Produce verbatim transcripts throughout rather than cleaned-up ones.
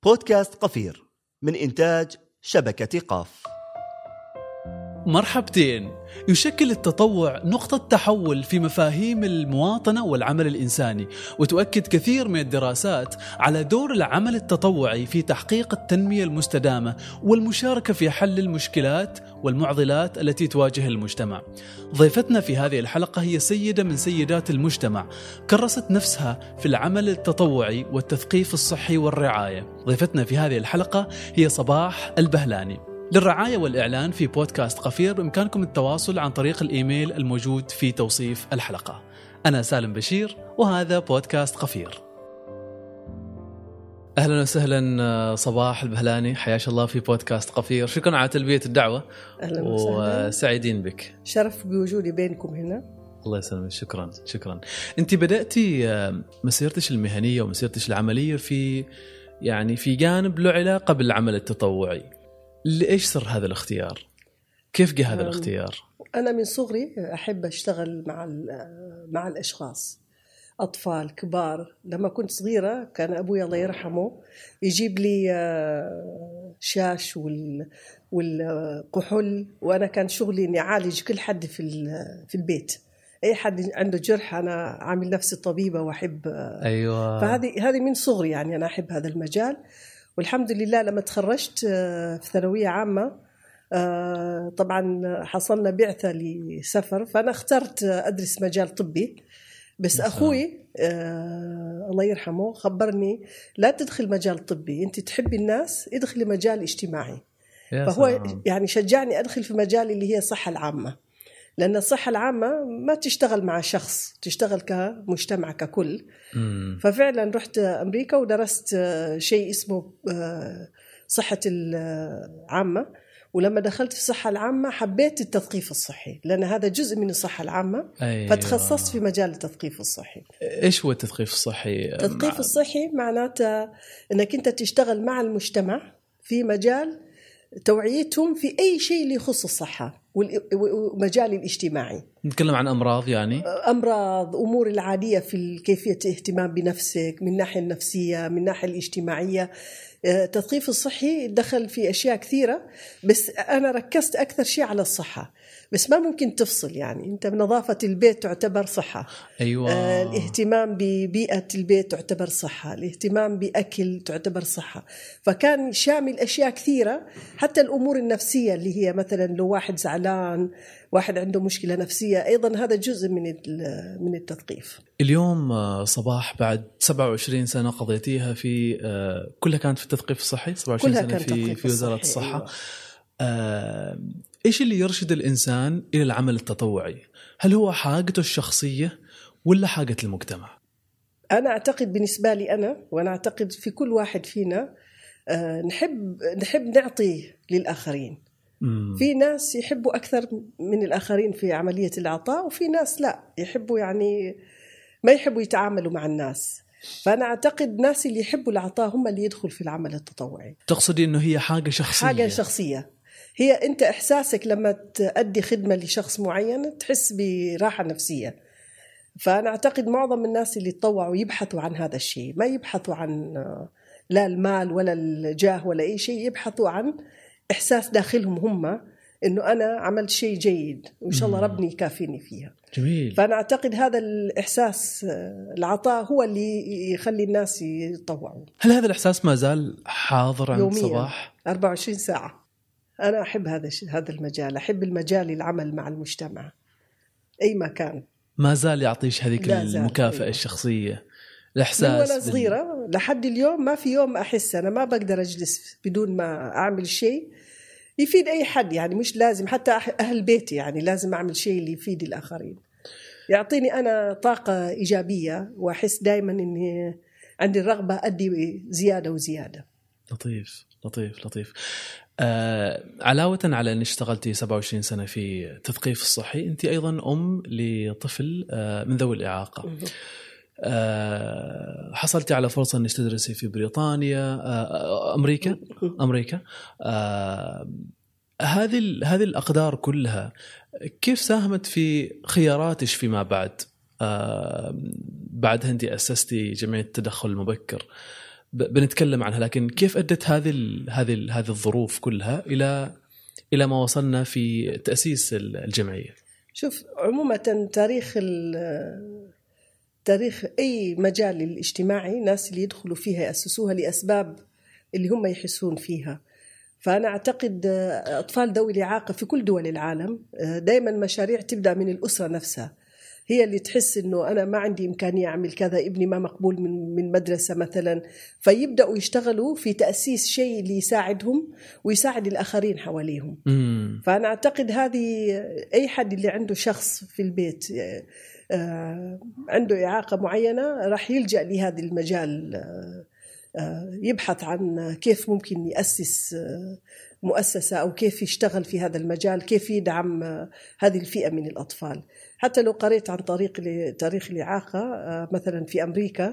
بودكاست قفير من إنتاج شبكة قاف. مرحبتين. يشكل التطوع نقطة تحول في مفاهيم المواطنة والعمل الإنساني، وتؤكد كثير من الدراسات على دور العمل التطوعي في تحقيق التنمية المستدامة والمشاركة في حل المشكلات والمعضلات التي تواجه المجتمع. ضيفتنا في هذه الحلقة هي سيدة من سيدات المجتمع، كرست نفسها في العمل التطوعي والتثقيف الصحي والرعاية. ضيفتنا في هذه الحلقة هي صباح البهلاني. للرعاية والإعلان في بودكاست قفير بإمكانكم التواصل عن طريق الإيميل الموجود في توصيف الحلقة. أنا سالم بشير وهذا بودكاست قفير. أهلا وسهلا صباح البهلاني، حياك الله في بودكاست قفير. شكرا على تلبية الدعوة. أهلا وسهلا، وسعيدين بك. شرف بوجودي بينكم هنا. الله يسلمك. شكرا شكرا. أنت بدأتي مسيرتش المهنية ومسيرتش العملية في يعني في جانب له علاقة بالعمل التطوعي. ليش سر هذا الاختيار؟ كيف جاء هذا الاختيار؟ أنا من صغري أحب أشتغل مع مع الأشخاص، أطفال كبار. لما كنت صغيرة كان أبوي الله يرحمه يجيب لي شاش والكحول، وأنا كان شغلي إني أعالج كل حد في في البيت. أي حد عنده جرح أنا عامل نفسي طبيبة وأحب. أيوة. فهذه هذه من صغري يعني أنا أحب هذا المجال. والحمد لله لما تخرجت في ثانوية عامة طبعا حصلنا بعثة لسفر، فأنا اخترت أدرس مجال طبي. بس أخوي الله يرحمه خبرني لا تدخل مجال طبي، أنت تحبي الناس ادخلي مجال اجتماعي. فهو سلام. يعني شجعني أدخل في مجال اللي هي الصحة العامة، لأن الصحة العامة ما تشتغل مع شخص، تشتغل كمجتمع ككل. مم. ففعلا رحت أمريكا ودرست شيء اسمه صحة العامة، ولما دخلت في الصحة العامة حبيت التثقيف الصحي لأن هذا جزء من الصحة العامة. أيوة. فتخصصت في مجال التثقيف الصحي. إيش هو التثقيف الصحي؟ التثقيف مع... الصحي معناته أنك أنت تشتغل مع المجتمع في مجال توعيتهم في أي شيء اللي يخص الصحة والمجال الاجتماعي. نتكلم عن أمراض، يعني أمراض، أمور العادية في كيفية اهتمام بنفسك من الناحية النفسية من الناحية الاجتماعية. التثقيف الصحي دخل في أشياء كثيرة، بس أنا ركزت أكثر شيء على الصحة. بس ما ممكن تفصل، يعني أنت بنظافة البيت تعتبر صحة. أيوة. آه، الاهتمام ببيئة البيت تعتبر صحة، الاهتمام بأكل تعتبر صحة. فكان شامل أشياء كثيرة، حتى الأمور النفسية اللي هي مثلا لو واحد زعلان، واحد عنده مشكلة نفسية، أيضا هذا جزء من من التثقيف. اليوم صباح بعد سبعة وعشرين سنة قضيتيها في كلها كانت في التثقيف الصحي، سبعة وعشرين سنة في في وزارة الصحة. أيوة. إيش اللي يرشد الإنسان إلى العمل التطوعي؟ هل هو حاجته الشخصية ولا حاجة المجتمع؟ أنا أعتقد بالنسبة لي أنا، وأنا أعتقد في كل واحد فينا نحب نحب نعطي للآخرين. مم. في ناس يحبوا أكثر من الآخرين في عملية العطاء، وفي ناس لا يحبوا يعني ما يحبوا يتعاملوا مع الناس. فأنا أعتقد الناس اللي يحبوا العطاء هم اللي يدخل في العمل التطوعي. تقصدي إنه هي حاجة شخصية؟ حاجة شخصية، هي أنت إحساسك لما تأدي خدمة لشخص معين تحس براحة نفسية. فأنا أعتقد معظم الناس اللي يتطوعوا يبحثوا عن هذا الشيء، ما يبحثوا عن لا المال ولا الجاه ولا أي شيء، يبحثوا عن إحساس داخلهم هم إنه أنا عملت شيء جيد وإن شاء الله ربني يكافيني فيها. جميل. فأنا أعتقد هذا الإحساس العطاء هو اللي يخلي الناس يتطوعوا. هل هذا الإحساس ما زال حاضر عند يومياً صباح؟ أربعة وعشرين ساعة. أنا أحب هذا هذا المجال، أحب المجال العمل مع المجتمع أي مكان. ما زال يعطيش هذيك المكافأة أيوة. الشخصية، الإحساس. وأنا صغيرة بال... لحد اليوم ما في يوم أحس أنا ما بقدر أجلس بدون ما أعمل شيء يفيد أي حد، يعني مش لازم حتى أهل بيتي، يعني لازم أعمل شيء اللي يفيد الآخرين، يعطيني أنا طاقة إيجابية، وأحس دائما إني عندي الرغبة أدي زيادة وزيادة. لطيف لطيف لطيف. آه، علاوة على أن اشتغلتي سبعة وعشرين سنة في تثقيف الصحي، أنت أيضا أم لطفل آه من ذوي الإعاقة. آه، حصلتي على فرصة أنك تدرسي في بريطانيا، آه، أمريكا أمريكا آه، هذه هذه الأقدار كلها كيف ساهمت في خياراتش فيما بعد؟ آه، بعدها أنت أسستي جمعية التدخل المبكر، بنتكلم عنها، لكن كيف أدت هذه هذه هذه الظروف كلها إلى إلى ما وصلنا في تأسيس الجمعية؟ شوف، عموما تاريخ تاريخ أي مجال الاجتماعي ناس اللي يدخلوا فيها يأسسوها لأسباب اللي هم يحسون فيها. فأنا أعتقد أطفال ذوي الإعاقة في كل دول العالم دائما مشاريع تبدأ من الأسرة نفسها، هي اللي تحس إنه أنا ما عندي إمكانية أعمل كذا، ابني ما مقبول من من مدرسة مثلا، فيبدأوا يشتغلوا في تأسيس شيء اللي يساعدهم ويساعد الآخرين حواليهم. مم. فأنا أعتقد هذه أي حد اللي عنده شخص في البيت عنده إعاقة معينة راح يلجأ لهذا المجال، يبحث عن كيف ممكن يأسس مؤسسة أو كيف يشتغل في هذا المجال، كيف يدعم هذه الفئة من الأطفال. حتى لو قريت عن طريق تاريخ الإعاقة مثلا في أمريكا،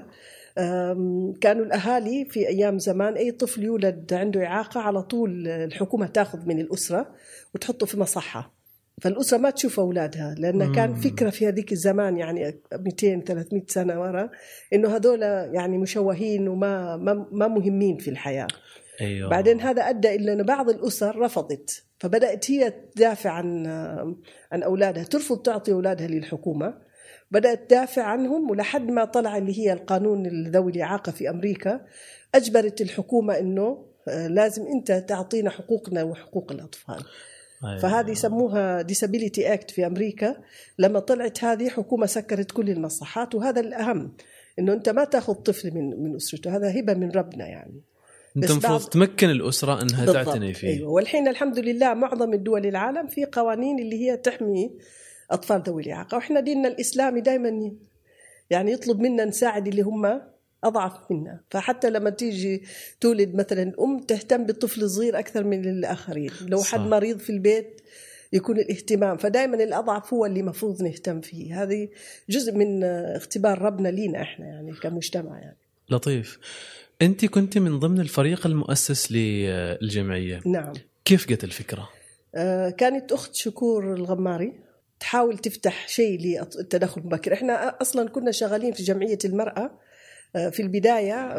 كانوا الأهالي في أيام زمان أي طفل يولد عنده إعاقة على طول الحكومة تأخذ من الأسرة وتحطه في مصحة، فالأسرة ما تشوف أولادها، لأن كان فكرة في هذيك الزمان يعني مئتين ثلاثمئة سنة وراء إنه هذول يعني مشوهين وما ما, ما مهمين في الحياة. أيوة. بعدين هذا أدى إلى أن بعض الأسر رفضت، فبدأت هي تدافع عن عن أولادها، ترفض تعطي أولادها للحكومة، بدأت تدافع عنهم، ولحد ما طلع اللي هي القانون ذوي الإعاقة في أمريكا، أجبرت الحكومة إنه لازم أنت تعطينا حقوقنا وحقوق الأطفال. أيوة. فهذه يسموها Disability Act في أمريكا. لما طلعت هذه حكومة سكرت كل المصحات، وهذا الأهم إنه أنت ما تأخذ طفل من من أسرته، هذا هبة من ربنا يعني. أنت المفروض تمكن الأسرة أنها بالضبط. تعتني فيه. أيوة. والحين الحمد لله معظم الدول العالم في قوانين اللي هي تحمي أطفال ذوي الإعاقة، وإحنا ديننا الإسلامي دائما يعني يطلب منا نساعد اللي هم أضعف منا. فحتى لما تيجي تولد مثلا الأم تهتم بالطفل الصغير أكثر من الآخرين، لو صح. حد مريض في البيت يكون الاهتمام، فدائما الأضعف هو اللي مفروض نهتم فيه. هذه جزء من اختبار ربنا لينا إحنا يعني كمجتمع يعني. لطيف. أنت كنت من ضمن الفريق المؤسس للجمعية. نعم. كيف جت الفكرة؟ آه كانت أخت شكور الغماري تحاول تفتح شيء للتدخل المبكر. إحنا أصلا كنا شغالين في جمعية المرأة في البداية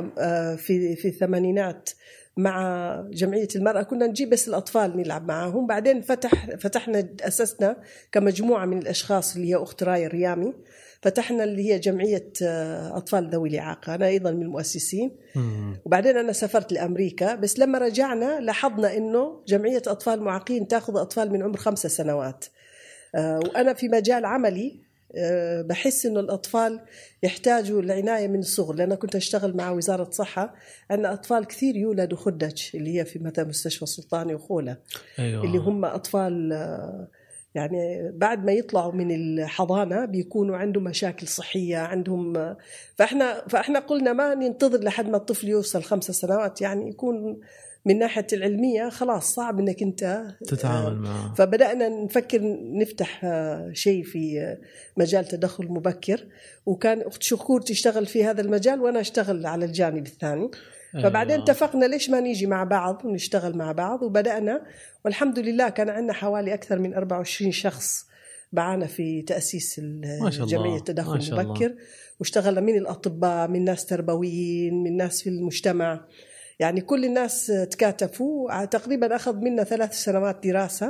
في في الثمانينات مع جمعية المرأة، كنا نجيب بس الأطفال نلعب معهم. بعدين فتح فتحنا أسسنا كمجموعة من الأشخاص اللي هي أخت راية الريامي، فتحنا اللي هي جمعية أطفال ذوي الإعاقة، أنا أيضا من المؤسسين. وبعدين أنا سافرت لأمريكا، بس لما رجعنا لاحظنا إنه جمعية أطفال معاقين تأخذ أطفال من عمر خمسة سنوات، وأنا في مجال عملي بحس إنه الأطفال يحتاجوا العناية من الصغر، لأن كنت أشتغل مع وزارة صحة، أن أطفال كثير يولدوا خدج اللي هي في مثلا مستشفى السلطاني وخولة. أيوة. اللي هم أطفال يعني بعد ما يطلعوا من الحضانة بيكونوا عندهم مشاكل صحية عندهم. فإحنا فإحنا قلنا ما ننتظر لحد ما الطفل يوصل خمسة سنوات، يعني يكون من ناحية العلمية خلاص صعب إنك أنت تتعامل معه. فبدأنا نفكر نفتح شيء في مجال تدخل مبكر، وكان أخت شكور تشتغل في هذا المجال وأنا أشتغل على الجانب الثاني. فبعدين اتفقنا ليش ما نيجي مع بعض ونشتغل مع بعض، وبدأنا والحمد لله كان عندنا حوالي أكثر من أربعة وعشرين شخص معنا في تأسيس جمعية التدخل المبكر، واشتغلنا من الأطباء، من ناس تربويين، من ناس في المجتمع، يعني كل الناس تكاتفوا. تقريبا أخذ منا ثلاث سنوات دراسة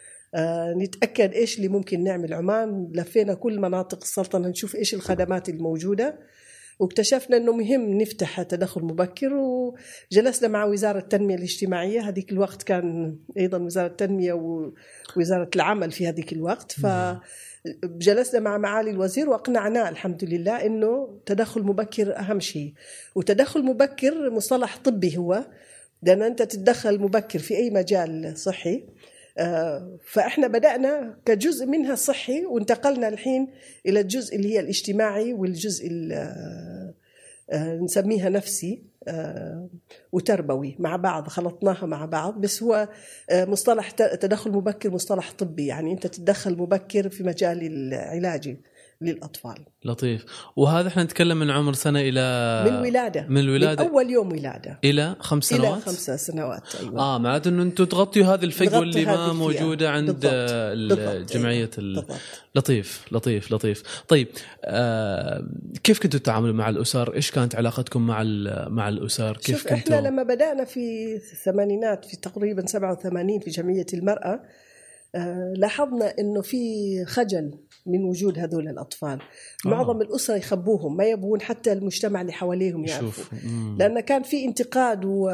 آه نتأكد إيش اللي ممكن نعمل. عمان لفينا كل مناطق السلطنة نشوف إيش الخدمات الموجودة، واكتشفنا أنه مهم نفتح تدخل مبكر. وجلسنا مع وزارة التنمية الاجتماعية، هذيك الوقت كان أيضا وزارة التنمية ووزارة العمل في هذيك الوقت، فجلسنا مع معالي الوزير وأقنعناه الحمد لله أنه تدخل مبكر أهم شيء. وتدخل مبكر مصطلح طبي هو، لأن أنت تتدخل مبكر في أي مجال صحي، فإحنا بدأنا كجزء منها صحي وانتقلنا الحين إلى الجزء اللي هي الاجتماعي والجزء نسميها نفسي وتربوي مع بعض، خلطناها مع بعض. بس هو مصطلح تدخل مبكر مصطلح طبي، يعني أنت تتدخل مبكر في مجال العلاجي للأطفال. لطيف. وهذا احنا نتكلم من عمر سنة إلى من ولادة من الولادة من أول يوم ولادة إلى خمس سنوات إلى خمسة سنوات. أيوة. آه معناته إنه أنتم تغطيوا هذه الفجوة اللي ما موجودة عند الجمعية. أيوة. لطيف لطيف لطيف. طيب آه كيف كنتوا تتعاملوا مع الأسر؟ إيش كانت علاقتكم مع مع الأسر؟ كيف شوف كنتوا؟ إحنا لما بدأنا في الثمانينات في تقريبا سبعة وثمانين في جمعية المرأة آه لاحظنا إنه في خجل من وجود هذول الأطفال. آه. معظم الأسرة يخبوهم، ما يبون حتى المجتمع اللي حواليهم يعرفوا، لأن كان في انتقاد و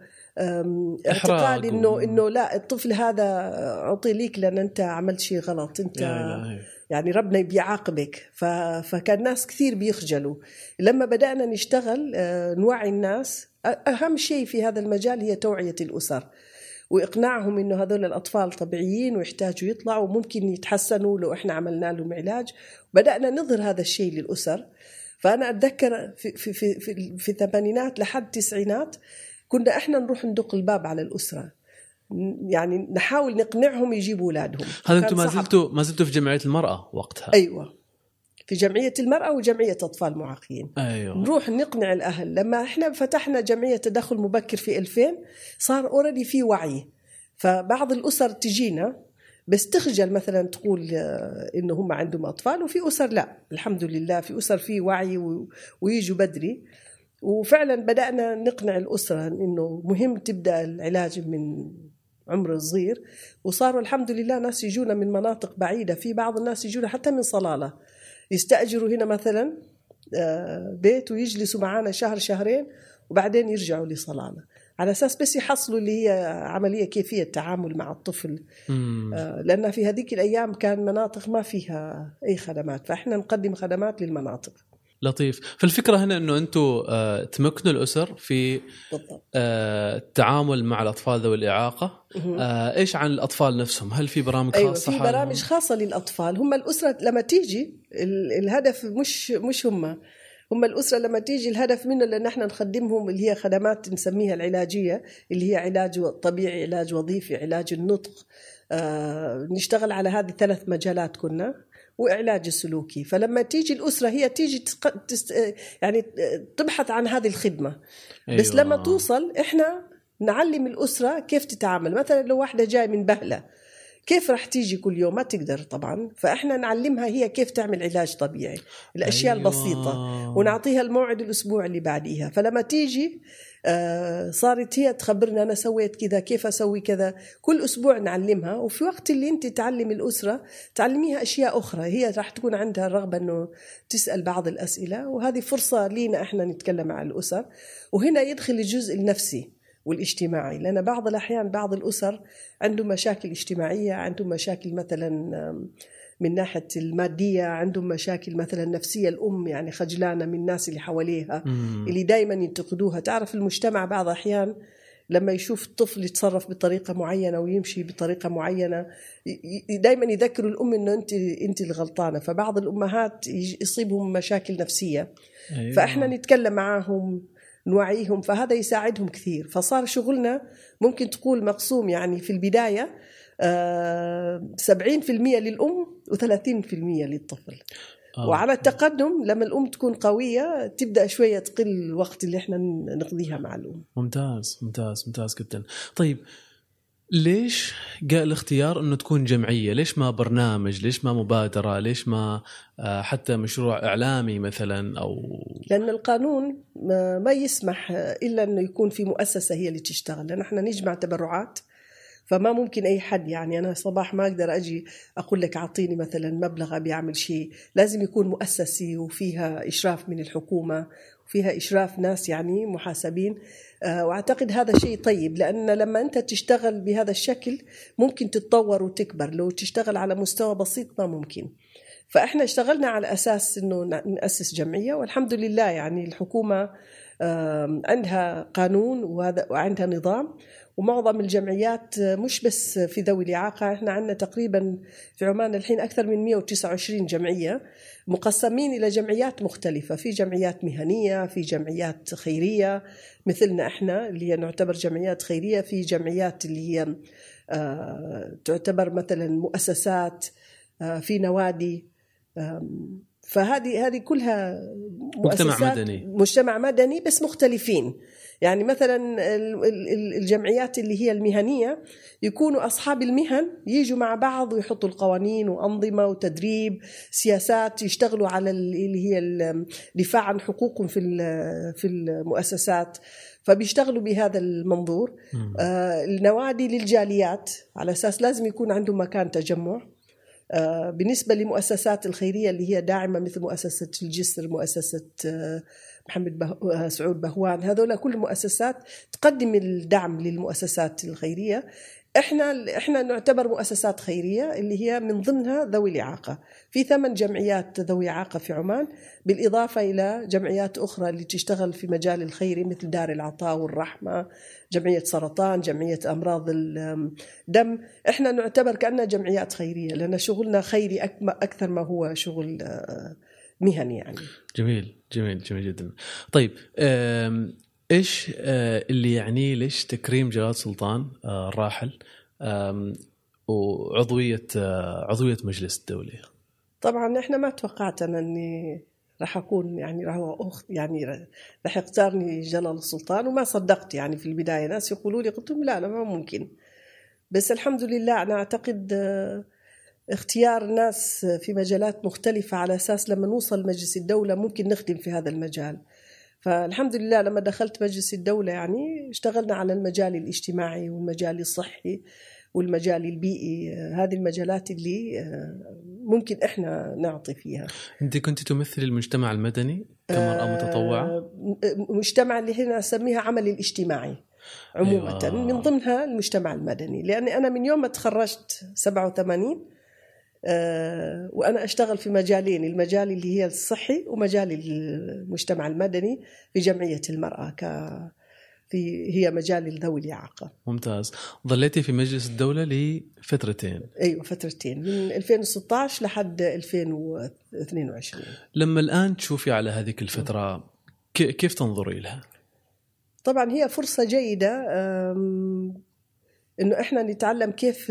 اعتقاد إنه إنه لا الطفل هذا أعطي ليك لأن أنت عملت شيء غلط، أنت يعني ربنا بيعاقبك. فكان ناس كثير بيخجلوا. لما بدأنا نشتغل نوعي الناس، أهم شيء في هذا المجال هي توعية الأسر وإقناعهم إنه هذول الأطفال طبيعيين ويحتاجوا يطلعوا وممكن يتحسنوا لو إحنا عملنا لهم علاج. بدأنا نظهر هذا الشيء للأسر. فأنا أتذكر في في في في, في الثمانينات لحد التسعينات كنا إحنا نروح ندق الباب على الأسرة، يعني نحاول نقنعهم يجيبوا أولادهم. هذا أنتم ما زلتوا ما زلتوا في جمعية المرأة وقتها؟ أيوة، في جمعية المرأة وجمعية أطفال معاقين. أيوة. نروح نقنع الأهل. لما إحنا فتحنا جمعية تدخل مبكر في ألفين صار أوريدي في وعي، فبعض الأسر تجينا بس تخجل مثلا تقول إنه هم عندهم أطفال، وفي أسر لا الحمد لله في أسر في وعي ويجوا بدري. وفعلا بدأنا نقنع الأسرة إنه مهم تبدأ العلاج من عمر صغير. وصاروا الحمد لله ناس يجونا من مناطق بعيدة، في بعض الناس يجونا حتى من صلالة، يستأجروا هنا مثلا بيت ويجلسوا معنا شهر شهرين وبعدين يرجعوا لصلالة، على أساس بس يحصلوا اللي هي عملية كيفية التعامل مع الطفل. لأن في هذيك الأيام كان مناطق ما فيها أي خدمات، فإحنا نقدم خدمات للمناطق. لطيف. فالفكرة هنا أنه أنتوا آه تمكنوا الأسر في آه التعامل مع الأطفال ذوي الإعاقة. آه إيش عن الأطفال نفسهم؟ هل في برامج أيوة خاصة؟ في برامج خاصة للأطفال. هم الأسرة لما تيجي الهدف مش مش هم هم الأسرة لما تيجي الهدف منه لأن احنا نخدمهم اللي هي خدمات نسميها العلاجية، اللي هي علاج طبيعي، علاج وظيفي، علاج النطق. آه نشتغل على هذه ثلاث مجالات كنا، وإعلاج السلوكي. فلما تيجي الأسرة هي تيجي تست... يعني تبحث عن هذه الخدمة. أيوة. بس لما توصل إحنا نعلم الأسرة كيف تتعامل. مثلا لو واحدة جاي من بهلة كيف راح تيجي كل يوم؟ ما تقدر طبعا. فإحنا نعلمها هي كيف تعمل علاج طبيعي، الأشياء أيوة. البسيطة، ونعطيها الموعد الأسبوع اللي بعديها. فلما تيجي آه صارت هي تخبرنا أنا سويت كذا، كيف أسوي كذا. كل أسبوع نعلمها، وفي وقت اللي أنت تعلم الأسرة تعلميها أشياء أخرى، هي راح تكون عندها الرغبة أنه تسأل بعض الأسئلة، وهذه فرصة لينا إحنا نتكلم مع الأسر. وهنا يدخل الجزء النفسي والاجتماعي، لأن بعض الأحيان بعض الأسر عندهم مشاكل اجتماعية، عندهم مشاكل مثلا من ناحية المادية، عندهم مشاكل مثلا نفسية. الأم يعني خجلانة من الناس اللي حواليها مم. اللي دايما ينتقدوها. تعرف المجتمع بعض أحيان لما يشوف الطفل يتصرف بطريقة معينة ويمشي بطريقة معينة دايما يذكروا الأم إنه أنت أنت الغلطانة. فبعض الأمهات يصيبهم مشاكل نفسية. أيوة. فإحنا نتكلم معهم نوعيهم، فهذا يساعدهم كثير. فصار شغلنا ممكن تقول مقسوم، يعني في البداية سبعين في المية للأم وثلاثين في المية للطفل. آه. وعلى التقدم لما الأم تكون قوية تبدأ شوية تقل الوقت اللي احنا نقضيها مع الأم. ممتاز ممتاز ممتاز جدا. طيب ليش جاء الاختيار أنه تكون جمعية؟ ليش ما برنامج؟ ليش ما مبادرة؟ ليش ما حتى مشروع إعلامي مثلا؟ أو لأن القانون ما يسمح إلا أنه يكون في مؤسسة هي اللي تشتغل، لأن احنا نجمع تبرعات، فما ممكن أي حد. يعني أنا صباح ما أقدر أجي أقول لك أعطيني مثلا مبلغ بيعمل شيء، لازم يكون مؤسسي وفيها إشراف من الحكومة وفيها إشراف ناس يعني محاسبين. وأعتقد هذا شيء طيب، لأن لما أنت تشتغل بهذا الشكل ممكن تتطور وتكبر. لو تشتغل على مستوى بسيط ما ممكن. فإحنا اشتغلنا على أساس أنه نأسس جمعية، والحمد لله يعني الحكومة عندها قانون وعندها نظام. ومعظم الجمعيات مش بس في ذوي الإعاقة، احنا عندنا تقريبا في عمان الحين أكثر من مئة وتسعة وعشرين جمعية مقسمين إلى جمعيات مختلفة. في جمعيات مهنية، في جمعيات خيرية مثلنا احنا اللي هي نعتبر جمعيات خيرية، في جمعيات اللي هي آه تعتبر مثلا مؤسسات، آه في نوادي. فهذه هذه كلها مجتمع مدني مجتمع مدني بس مختلفين. يعني مثلا الجمعيات اللي هي المهنية يكونوا أصحاب المهن ييجوا مع بعض ويحطوا القوانين وأنظمة وتدريب سياسات يشتغلوا على اللي هي الدفاع عن حقوقهم في في المؤسسات، فبيشتغلوا بهذا المنظور. آه النوادي للجاليات على أساس لازم يكون عندهم مكان تجمع. آه بالنسبة لمؤسسات الخيرية اللي هي داعمة مثل مؤسسة الجسر، مؤسسة آه محمد به... سعود بهوان، هذول كل المؤسسات تقدم الدعم للمؤسسات الخيرية. احنا احنا نعتبر مؤسسات خيرية اللي هي من ضمنها ذوي الإعاقة. في ثمان جمعيات ذوي إعاقة في عمان، بالإضافة إلى جمعيات أخرى اللي تشتغل في مجال الخيري مثل دار العطاء والرحمة، جمعية سرطان، جمعية أمراض الدم. احنا نعتبر كأننا جمعيات خيرية لأن شغلنا خيري أكثر ما هو شغل مهني يعني. جميل جميل جميل جدا. طيب إيش اللي يعني ليش تكريم جلالة السلطان الراحل وعضوية عضوية مجلس الدولة؟ طبعا إحنا ما توقعت أنا أني راح أكون يعني راح أخت يعني راح يختارني جلالة السلطان، وما صدقت يعني في البداية. ناس يقولوا لي، قلت لهم لا لا ما ممكن، بس الحمد لله أنا أعتقد اختيار ناس في مجالات مختلفة على أساس لما نوصل مجلس الدولة ممكن نخدم في هذا المجال. فالحمد لله لما دخلت مجلس الدولة يعني اشتغلنا على المجال الاجتماعي والمجال الصحي والمجال البيئي، هذه المجالات اللي ممكن احنا نعطي فيها. انت كنت تمثل المجتمع المدني كمرأة متطوعة؟ مجتمع اللي هنا نسميها عمل الاجتماعي عموما. أيوة. من ضمنها المجتمع المدني، لأني أنا من يوم ما تخرجت سبعة وثمانين أه وأنا أشتغل في مجالين، المجال اللي هي الصحي ومجال المجتمع المدني في جمعية المرأة ك في هي مجال ذوي الإعاقة. ممتاز. ظليتي في مجلس الدولة لفترتين؟ أيوة فترتين، من ألفين وستة عشر لحد ألفين واثنين وعشرين. لما الآن تشوفي على هذه الفترة كيف تنظري لها؟ طبعا هي فرصة جيدة إنه إحنا نتعلم كيف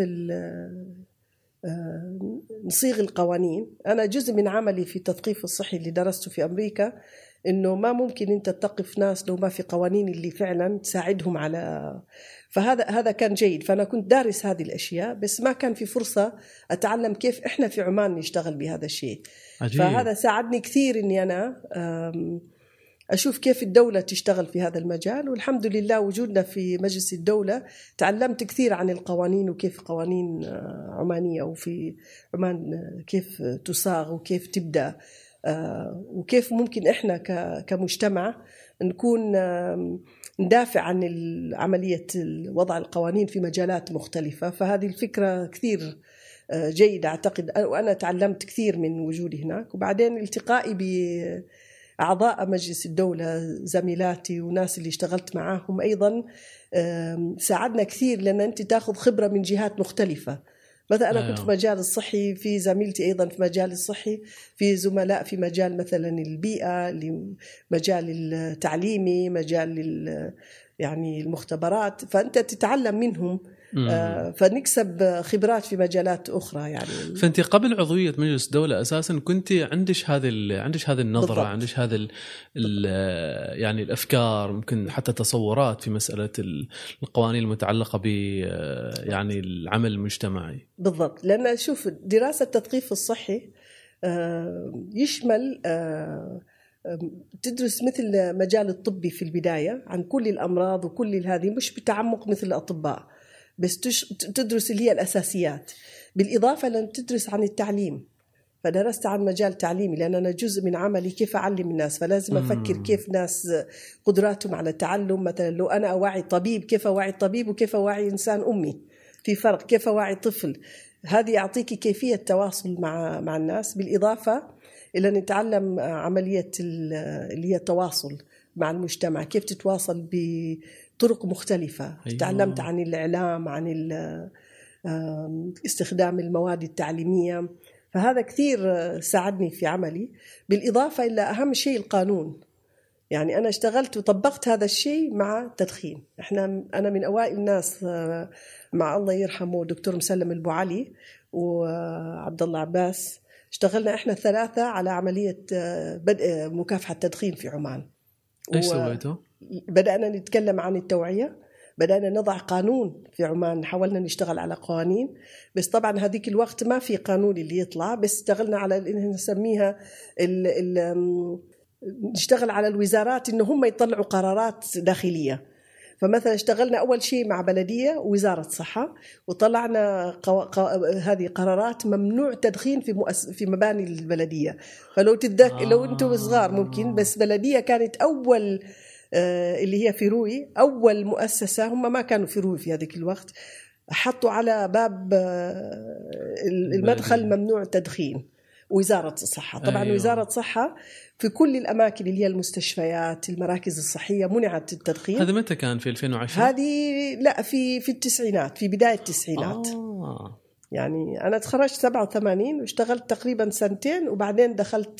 نصيغ القوانين. أنا جزء من عملي في التثقيف الصحي اللي درسته في أمريكا إنه ما ممكن أنت تثقف ناس لو ما في قوانين اللي فعلا تساعدهم على، فهذا هذا كان جيد. فأنا كنت دارس هذه الأشياء بس ما كان في فرصة أتعلم كيف إحنا في عمان نشتغل بهذا الشيء. عجيب. فهذا ساعدني كثير إني أنا أشوف كيف الدولة تشتغل في هذا المجال، والحمد لله وجودنا في مجلس الدولة تعلمت كثير عن القوانين وكيف قوانين عمانية وفي عمان كيف تصاغ وكيف تبدأ، وكيف ممكن إحنا كمجتمع نكون ندافع عن عملية وضع القوانين في مجالات مختلفة. فهذه الفكرة كثير جيدة أعتقد، وأنا تعلمت كثير من وجودي هناك. وبعدين التقائي بأعضاء مجلس الدولة زميلاتي وناس اللي اشتغلت معاهم أيضا ساعدنا كثير، لأن أنت تأخذ خبرة من جهات مختلفة. مثلا أنا كنت في مجال الصحي، في زميلتي أيضا في مجال الصحي، في زملاء في مجال مثلا البيئة، مجال التعليمي، مجال يعني المختبرات، فأنت تتعلم منهم. آه فنكسب خبرات في مجالات أخرى يعني. فأنت قبل عضوية مجلس الدولة أساسا كنت عندش هذه عندش هذه النظرة، عندش هذا يعني الأفكار، ممكن حتى تصورات في مسألة القوانين المتعلقة ب يعني العمل المجتمعي. بالضبط، لأن شوف دراسة التثقيف الصحي آه يشمل آه تدرس مثل مجال الطبي في البداية عن كل الأمراض وكل هذه، مش بتعمق مثل الأطباء، بس تدرس اللي هي الأساسيات. بالإضافة لأن تدرس عن التعليم، فدرست عن مجال تعليمي لأن أنا جزء من عملي كيف أعلم الناس، فلازم أفكر كيف ناس قدراتهم على التعلم. مثلا لو أنا أوعي طبيب كيف أوعي طبيب وكيف أوعي إنسان أمي، في فرق. كيف أوعي طفل، هذه يعطيك كيفية تواصل مع مع الناس. بالإضافة إلى أن نتعلم عملية اللي هي التواصل مع المجتمع، كيف تتواصل بطرق مختلفة. أيوة. تعلمت عن الإعلام، عن استخدام المواد التعليمية، فهذا كثير ساعدني في عملي. بالإضافة إلى أهم شيء القانون، يعني أنا اشتغلت وطبقت هذا الشيء مع التدخين. إحنا أنا من أوائل الناس مع الله يرحمه دكتور مسلم البوعلي وعبد الله عباس اشتغلنا إحنا الثلاثة على عملية بدء مكافحة التدخين في عمان. إيش سويتوا؟ بدأنا نتكلم عن التوعية، بدأنا نضع قانون في عمان، حاولنا نشتغل على قوانين، بس طبعا هذيك الوقت ما في قانون اللي يطلع، بس اشتغلنا على إن نسميها ال ال نشتغل على الوزارات إن هم يطلعوا قرارات داخلية. فمثلا اشتغلنا أول شيء مع بلدية ووزارة صحة، وطلعنا قو... قو... هذه قرارات ممنوع تدخين في مؤس... في مباني البلدية. فلو تتذكر آه. لو أنتم صغار ممكن، بس بلدية كانت أول آه اللي هي في روي، أول مؤسسة، هم ما كانوا في روي في هذيك الوقت، حطوا على باب آه المدخل ممنوع التدخين. وزارة الصحة طبعا أيوة. وزارة الصحة في كل الأماكن اللي هي المستشفيات المراكز الصحية منعت التدخين. هذا متى كان؟ في ألفين وعشرة؟ هذه لا في في التسعينات، في بداية التسعينات. آه. يعني أنا تخرجت سبعة وثمانين واشتغلت تقريبا سنتين، وبعدين دخلت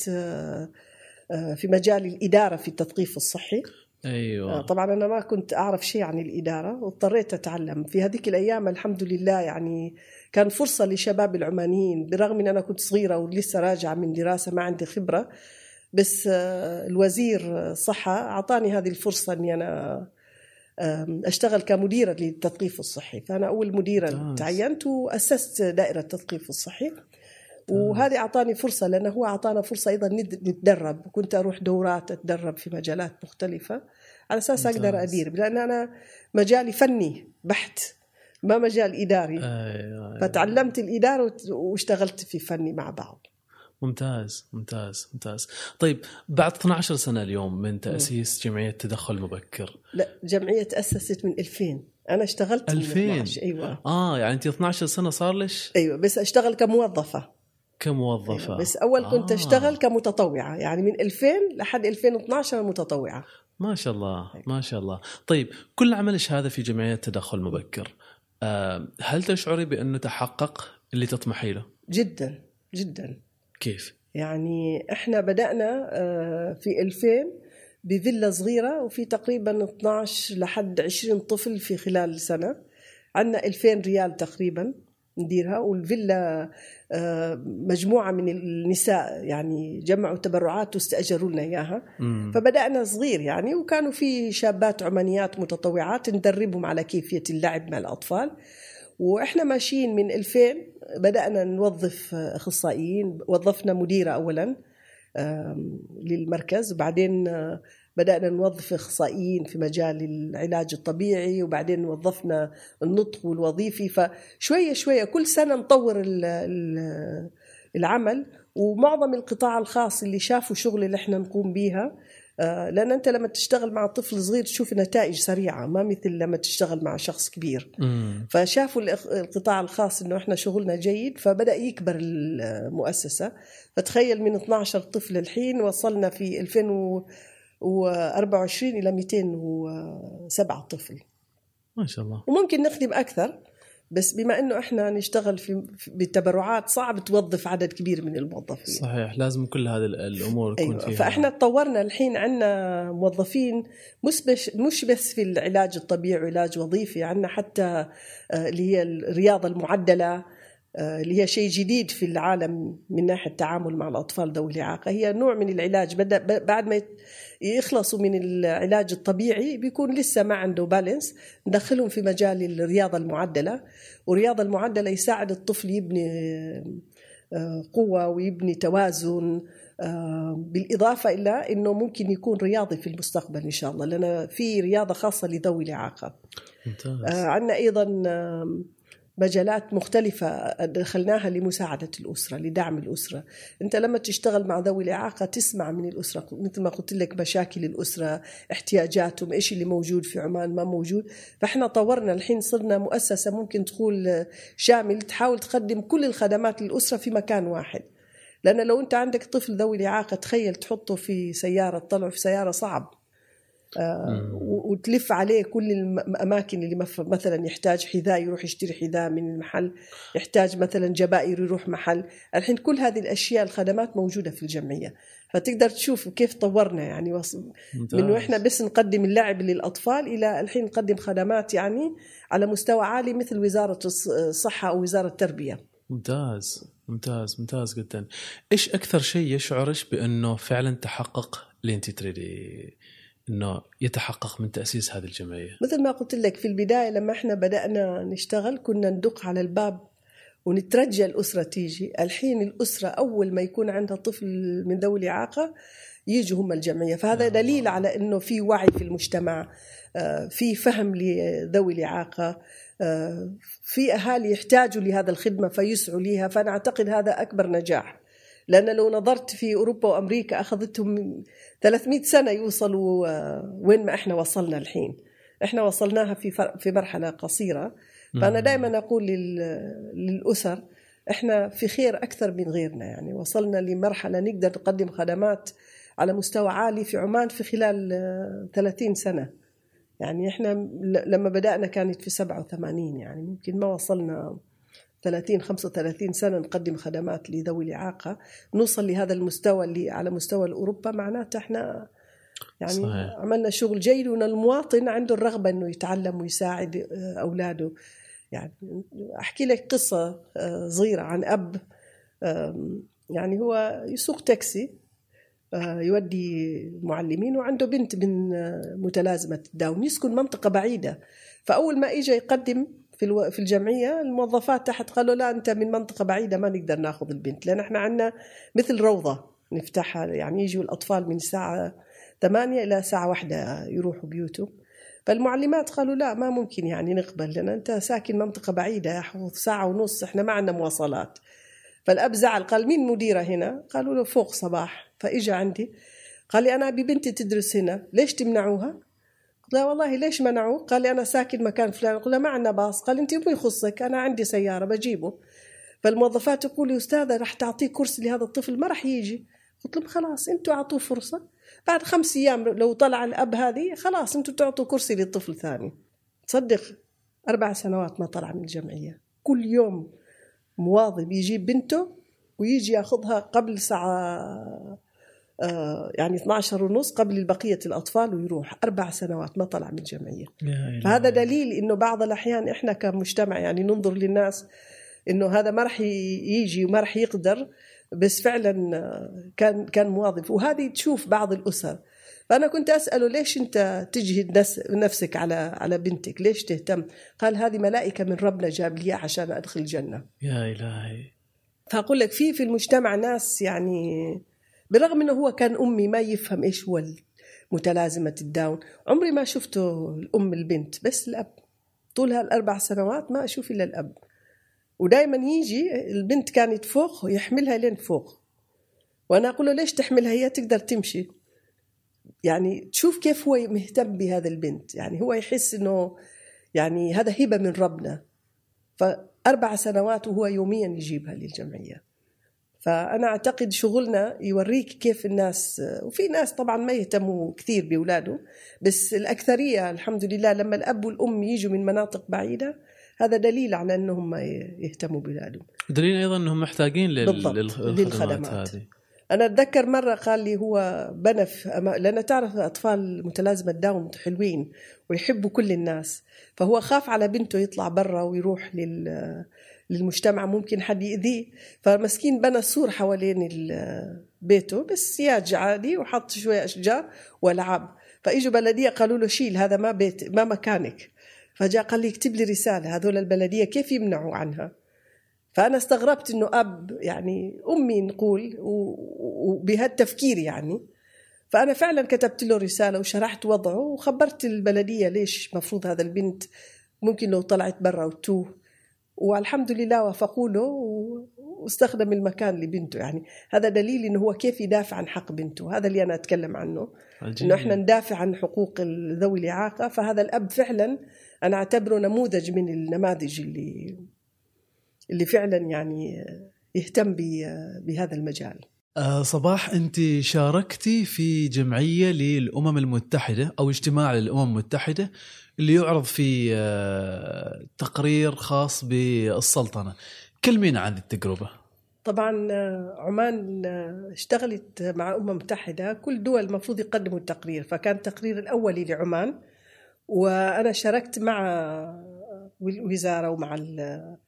في مجال الإدارة في التثقيف الصحي. أيوة. طبعا أنا ما كنت أعرف شيء عن الإدارة، واضطريت أتعلم في هذيك الأيام. الحمد لله يعني كان فرصة لشباب العمانيين، برغم أن أنا كنت صغيرة ولسه راجعة من دراسة ما عندي خبرة، بس الوزير الصحة أعطاني هذه الفرصة أني أنا أشتغل كمديرة للتثقيف الصحي. فأنا أول مديرة تعينت وأسست دائرة التثقيف الصحي، وهذه أعطاني فرصة، لأنه هو أعطانا فرصة أيضا نتدرب. كنت أروح دورات أتدرب في مجالات مختلفة على أساس أقدر أدير، لأن أنا مجالي فني بحت ما مجال إداري. أيوة. فتعلمت الإدارة واشتغلت في فني مع بعض. ممتاز ممتاز ممتاز. طيب بعد اثنتي عشرة سنة اليوم من تأسيس جمعية تدخل مبكر. لا، جمعية تأسست من ألفين، أنا اشتغلت ألفين. من اثناشر. أيوة. آه يعني أنت اثنتي عشرة سنة صار لش؟ أيوة، بس أشتغل كموظفة. كموظفة. أيوة. بس أول كنت آه. أشتغل كمتطوعة، يعني من ألفين لحد ألفين واثناشر متطوعة. ما شاء الله ما شاء الله. طيب كل عملش هذا في جمعية تدخل مبكر، أه هل تشعري بأنه تحقق اللي تطمحي له؟ جدا جدا. كيف؟ يعني إحنا بدأنا في ألفين بفيلا صغيرة، وفي تقريبا اثناشر لحد عشرين طفل في خلال سنة. عندنا ألفين ريال تقريبا نديرها، والفيلا مجموعة من النساء يعني جمعوا تبرعات واستأجروا لنا إياها. مم. فبدأنا صغير يعني، وكانوا في شابات عمانيات متطوعات ندربهم على كيفية اللعب مع الأطفال. وإحنا ماشيين من ألفين بدأنا نوظف أخصائيين. وظفنا مديرة أولا للمركز، وبعدين بدأنا نوظف أخصائيين في مجال العلاج الطبيعي، وبعدين وظفنا النطق والوظيفي. فشوية شوية كل سنة نطور العمل. ومعظم القطاع الخاص اللي شافوا شغل اللي احنا نقوم بيها، لأن أنت لما تشتغل مع طفل صغير تشوف نتائج سريعة، ما مثل لما تشتغل مع شخص كبير. مم. فشافوا القطاع الخاص إنه إحنا شغلنا جيد، فبدأ يكبر المؤسسة. فتخيل من اثناشر طفل الحين وصلنا في ألفين وأربعة وعشرين إلى مئتين وسبعة طفل ما شاء الله. وممكن نخدم أكثر، بس بما أنه إحنا نشتغل في بالتبرعات صعب توظف عدد كبير من الموظفين. صحيح، لازم كل هذه الأمور يكون أيوة. فيها. فإحنا تطورنا الحين، عنا موظفين مش بس في العلاج الطبيعي وعلاج وظيفي، عنا حتى اللي هي الرياضة المعدلة، اللي هي شيء جديد في العالم من ناحية التعامل مع الأطفال ذوي الإعاقة. هي نوع من العلاج، بدأ بعد ما يخلصوا من العلاج الطبيعي بيكون لسه ما عنده بالانس، ندخلهم في مجال الرياضة المعدلة. والرياضة المعدلة يساعد الطفل يبني قوة ويبني توازن، بالإضافة إلى أنه ممكن يكون رياضي في المستقبل إن شاء الله، لأن في رياضة خاصة لذوي الإعاقة. عندنا أيضا مجالات مختلفة دخلناها لمساعدة الأسرة، لدعم الأسرة. أنت لما تشتغل مع ذوي الإعاقة تسمع من الأسرة، مثل ما قلت لك، مشاكل الأسرة، احتياجاتهم، إيش اللي موجود في عمان ما موجود. فإحنا طورنا الحين، صرنا مؤسسة ممكن تقول شامل، تحاول تقدم كل الخدمات للأسرة في مكان واحد. لأن لو أنت عندك طفل ذوي الإعاقة تخيل تحطه في سيارة، تطلعه في سيارة صعب، آه وتلف عليه كل الأماكن اللي مثلا يحتاج حذاء يروح يشتري حذاء من المحل، يحتاج مثلا جبائر يروح محل. الحين كل هذه الأشياء الخدمات موجودة في الجمعية. فتقدر تشوف كيف طورنا يعني، من وإحنا بس نقدم اللعب للأطفال إلى الحين نقدم خدمات يعني على مستوى عالي مثل وزارة الصحة أو وزارة التربية. ممتاز ممتاز ممتاز جدا. إيش أكثر شيء يشعرش بأنه فعلا تحقق اللي أنت تريدي إنه يتحقق من تأسيس هذه الجمعية؟ مثل ما قلت لك في البداية لما إحنا بدأنا نشتغل كنا ندق على الباب ونترجى الأسرة تيجي. الحين الأسرة أول ما يكون عندها طفل من ذوي الإعاقة يجوا هم الجمعية. فهذا دليل على أنه في وعي في المجتمع، في فهم لذوي الإعاقة، في أهالي يحتاجوا لهذا الخدمة فيسعوا لها. فأنا أعتقد هذا أكبر نجاح، لأن لو نظرت في أوروبا وأمريكا أخذتهم ثلاثمئة سنة يوصلوا وين ما إحنا وصلنا الحين. إحنا وصلناها في في مرحلة قصيرة. فأنا دائما أقول للأسر إحنا في خير أكثر من غيرنا، يعني وصلنا لمرحلة نقدر نقدم خدمات على مستوى عالي في عمان في خلال ثلاثين سنة. يعني إحنا لما بدأنا كانت في سبعة وثمانين، يعني ممكن ما وصلنا ثلاثين خمسة وثلاثين سنة نقدم خدمات لذوي الإعاقة. نوصل لهذا المستوى اللي على مستوى الأوروبا، معناته إحنا يعني صحيح. عملنا شغل جيد، وأن المواطن عنده الرغبة أنه يتعلم ويساعد أولاده. يعني أحكي لك قصة صغيرة عن أب، يعني هو يسوق تاكسي يودي معلمين، وعنده بنت من متلازمة الداون، يسكن منطقة بعيدة. فأول ما إجا يقدم في في الجمعية، الموظفات تحت قالوا لا أنت من منطقة بعيدة ما نقدر ناخذ البنت، لأن احنا عندنا مثل روضة نفتحها، يعني يجوا الأطفال من الساعة ثمانية إلى ساعة واحدة يروحوا بيوتهم. فالمعلمات قالوا لا ما ممكن يعني نقبل، لأن أنت ساكن منطقة بعيدة يحوض ساعة ونص، احنا ما عندنا مواصلات. فالأب زعل، قال مين مديرة هنا؟ قالوا له فوق صباح. فإجا عندي قال لي أنا ببنتي تدرس هنا، ليش تمنعوها؟ قلت له والله ليش منعوه؟ قال لي أنا ساكن مكان فلان. قلت له ما عندنا باص. قال أنت مو يخصك، أنا عندي سيارة بجيبه. فالموظفات تقول لي أستاذة رح تعطيه كرسي لهذا الطفل ما رح يجي. قلت لهم خلاص أنتوا أعطوه فرصة، بعد خمس أيام لو طلع الأب هذه خلاص أنتوا تعطوا كرسي للطفل ثاني. تصدق أربع سنوات ما طلع من الجمعية، كل يوم مواظب يجيب بنته ويجي ياخذها قبل ساعة آه يعني اثني عشر ونص قبل البقية الأطفال ويروح. أربع سنوات ما طلع من الجمعية. فهذا دليل إنه بعض الأحيان إحنا كمجتمع يعني ننظر للناس إنه هذا ما رح يجي وما رح يقدر، بس فعلا كان كان مواظب. وهذه تشوف بعض الأسر. فأنا كنت أسأله ليش أنت تجهد نفسك على على بنتك، ليش تهتم؟ قال هذه ملائكة من ربنا جاب لي عشان أدخل الجنة. يا إلهي. فأقول لك في في المجتمع ناس يعني برغم أنه هو كان أمي ما يفهم إيش هو متلازمة الداون. عمري ما شفته الأم البنت، بس الأب طول هالأربع سنوات ما أشوف إلا الأب. ودائما يجي البنت كانت فوق ويحملها لين فوق، وأنا أقول له ليش تحملها، هي تقدر تمشي. يعني تشوف كيف هو مهتم بهذا البنت، يعني هو يحس إنه يعني هذا هبة من ربنا. فأربع سنوات وهو يوميا يجيبها للجمعية. فأنا أعتقد شغلنا يوريك كيف الناس، وفي ناس طبعا ما يهتموا كثير بأولاده، بس الأكثرية الحمد لله لما الأب والأم يجوا من مناطق بعيدة هذا دليل على أنهم يهتموا بأولادهم. دليل أيضا أنهم محتاجين للخدمات هذه. أنا أتذكر مرة قال لي هو بنى في، لأن تعرف أطفال متلازمة داون حلوين ويحبوا كل الناس، فهو خاف على بنته يطلع برا ويروح لل للمجتمع ممكن حد يأذيه. فمسكين بنى سور حوالين بيته بس سياج عادي وحط شوية أشجار وألعاب. فإجوا بلدية قالوا له شيل هذا ما بيت ما مكانك. فجاء قال لي اكتب لي رسالة هذول البلدية كيف يمنعوا عنها. فأنا استغربت إنه أب يعني أمي نقول وبهالتفكير يعني. فأنا فعلا كتبت له رسالة وشرحت وضعه وخبرت البلدية ليش مفروض هذا البنت ممكن لو طلعت برا وتوه، والحمد لله وافقوا له واستخدم المكان لبنته. يعني هذا دليل إنه هو كيف يدافع عن حق بنته. هذا اللي أنا أتكلم عنه، إنه إحنا ندافع عن حقوق ذوي الإعاقة. فهذا الأب فعلا أنا أعتبره نموذج من النماذج اللي اللي فعلا يعني يهتم بهذا المجال. صباح، أنت شاركتي في جمعية للأمم المتحدة أو اجتماع للأمم المتحدة اللي يعرض في تقرير خاص بالسلطنة. كلمينا عن التجربة. طبعا عمان اشتغلت مع الأمم المتحدة، كل دول المفروض يقدموا التقرير، فكان التقرير الأولي لعمان، وأنا شاركت مع الوزارة ومع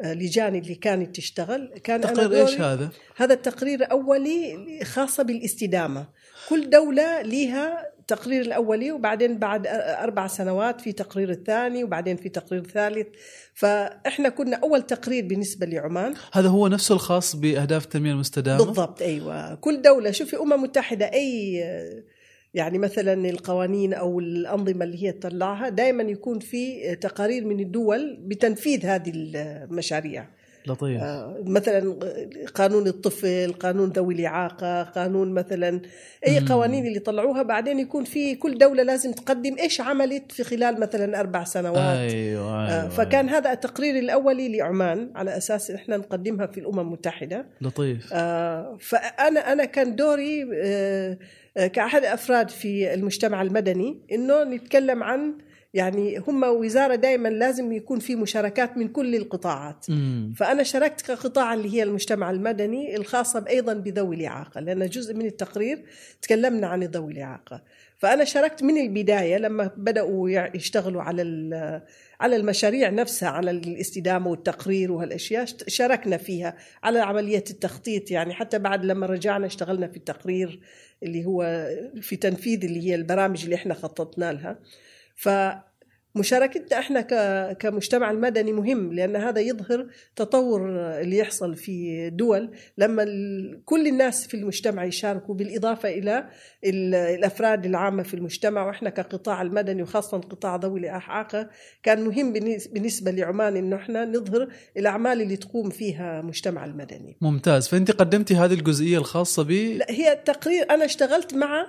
لجان اللي كانت تشتغل. كان تقرير إيش هذا؟ هذا التقرير أولي خاصة بالاستدامة. كل دولة ليها تقرير الأولي، وبعدين بعد أربع سنوات في تقرير الثاني، وبعدين في تقرير ثالث. فإحنا كنا أول تقرير بالنسبة لعمان. هذا هو نفسه الخاص بأهداف التنمية المستدامة؟ بالضبط، أيوة. كل دولة، شوفي أمم متحدة أي يعني مثلا القوانين أو الأنظمة اللي هي تطلعها دائما يكون في تقارير من الدول بتنفيذ هذه المشاريع. لطيف. آه مثلا قانون الطفل، قانون ذوي الإعاقة، قانون مثلا أي قوانين اللي طلعوها، بعدين يكون في كل دولة لازم تقدم إيش عملت في خلال مثلا أربع سنوات. أيوة. آه فكان هذا التقرير الأولي لعمان على أساس إحنا نقدمها في الأمم المتحدة. لطيف. آه فأنا أنا كان دوري آه كأحد أفراد في المجتمع المدني إنه نتكلم عن يعني هم وزارة دائما لازم يكون في مشاركات من كل القطاعات. مم. فأنا شاركت كقطاع اللي هي المجتمع المدني الخاصة أيضا بذوي الإعاقة، لأن جزء من التقرير تكلمنا عن ذوي الإعاقة. فأنا شاركت من البداية لما بدأوا يشتغلوا على على المشاريع نفسها، على الاستدامة والتقرير وهالأشياء، شاركنا فيها على عملية التخطيط. يعني حتى بعد لما رجعنا اشتغلنا في التقرير اللي هو في تنفيذ اللي هي البرامج اللي احنا خططنا لها. فمشاركتنا احنا كمجتمع المدني مهم، لأن هذا يظهر تطور اللي يحصل في دول لما كل الناس في المجتمع يشاركوا، بالإضافة إلى الأفراد العامة في المجتمع. وإحنا كقطاع المدني وخاصة قطاع ذوي الإعاقة كان مهم بالنسبة لعمان إنه إحنا نظهر الأعمال اللي تقوم فيها مجتمع المدني. ممتاز. فأنت قدمتي هذه الجزئية الخاصة ب لا، هي التقرير أنا اشتغلت مع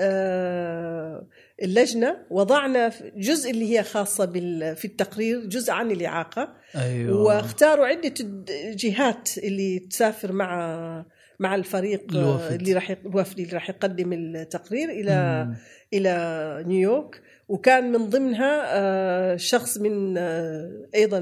اللجنة، وضعنا جزء اللي هي خاصة في التقرير جزء عن الإعاقة. أيوة. واختاروا عدة جهات اللي تسافر مع مع الفريق الوفد. اللي راح الوفد اللي راح يقدم التقرير إلى م. إلى نيويورك. وكان من ضمنها شخص من أيضا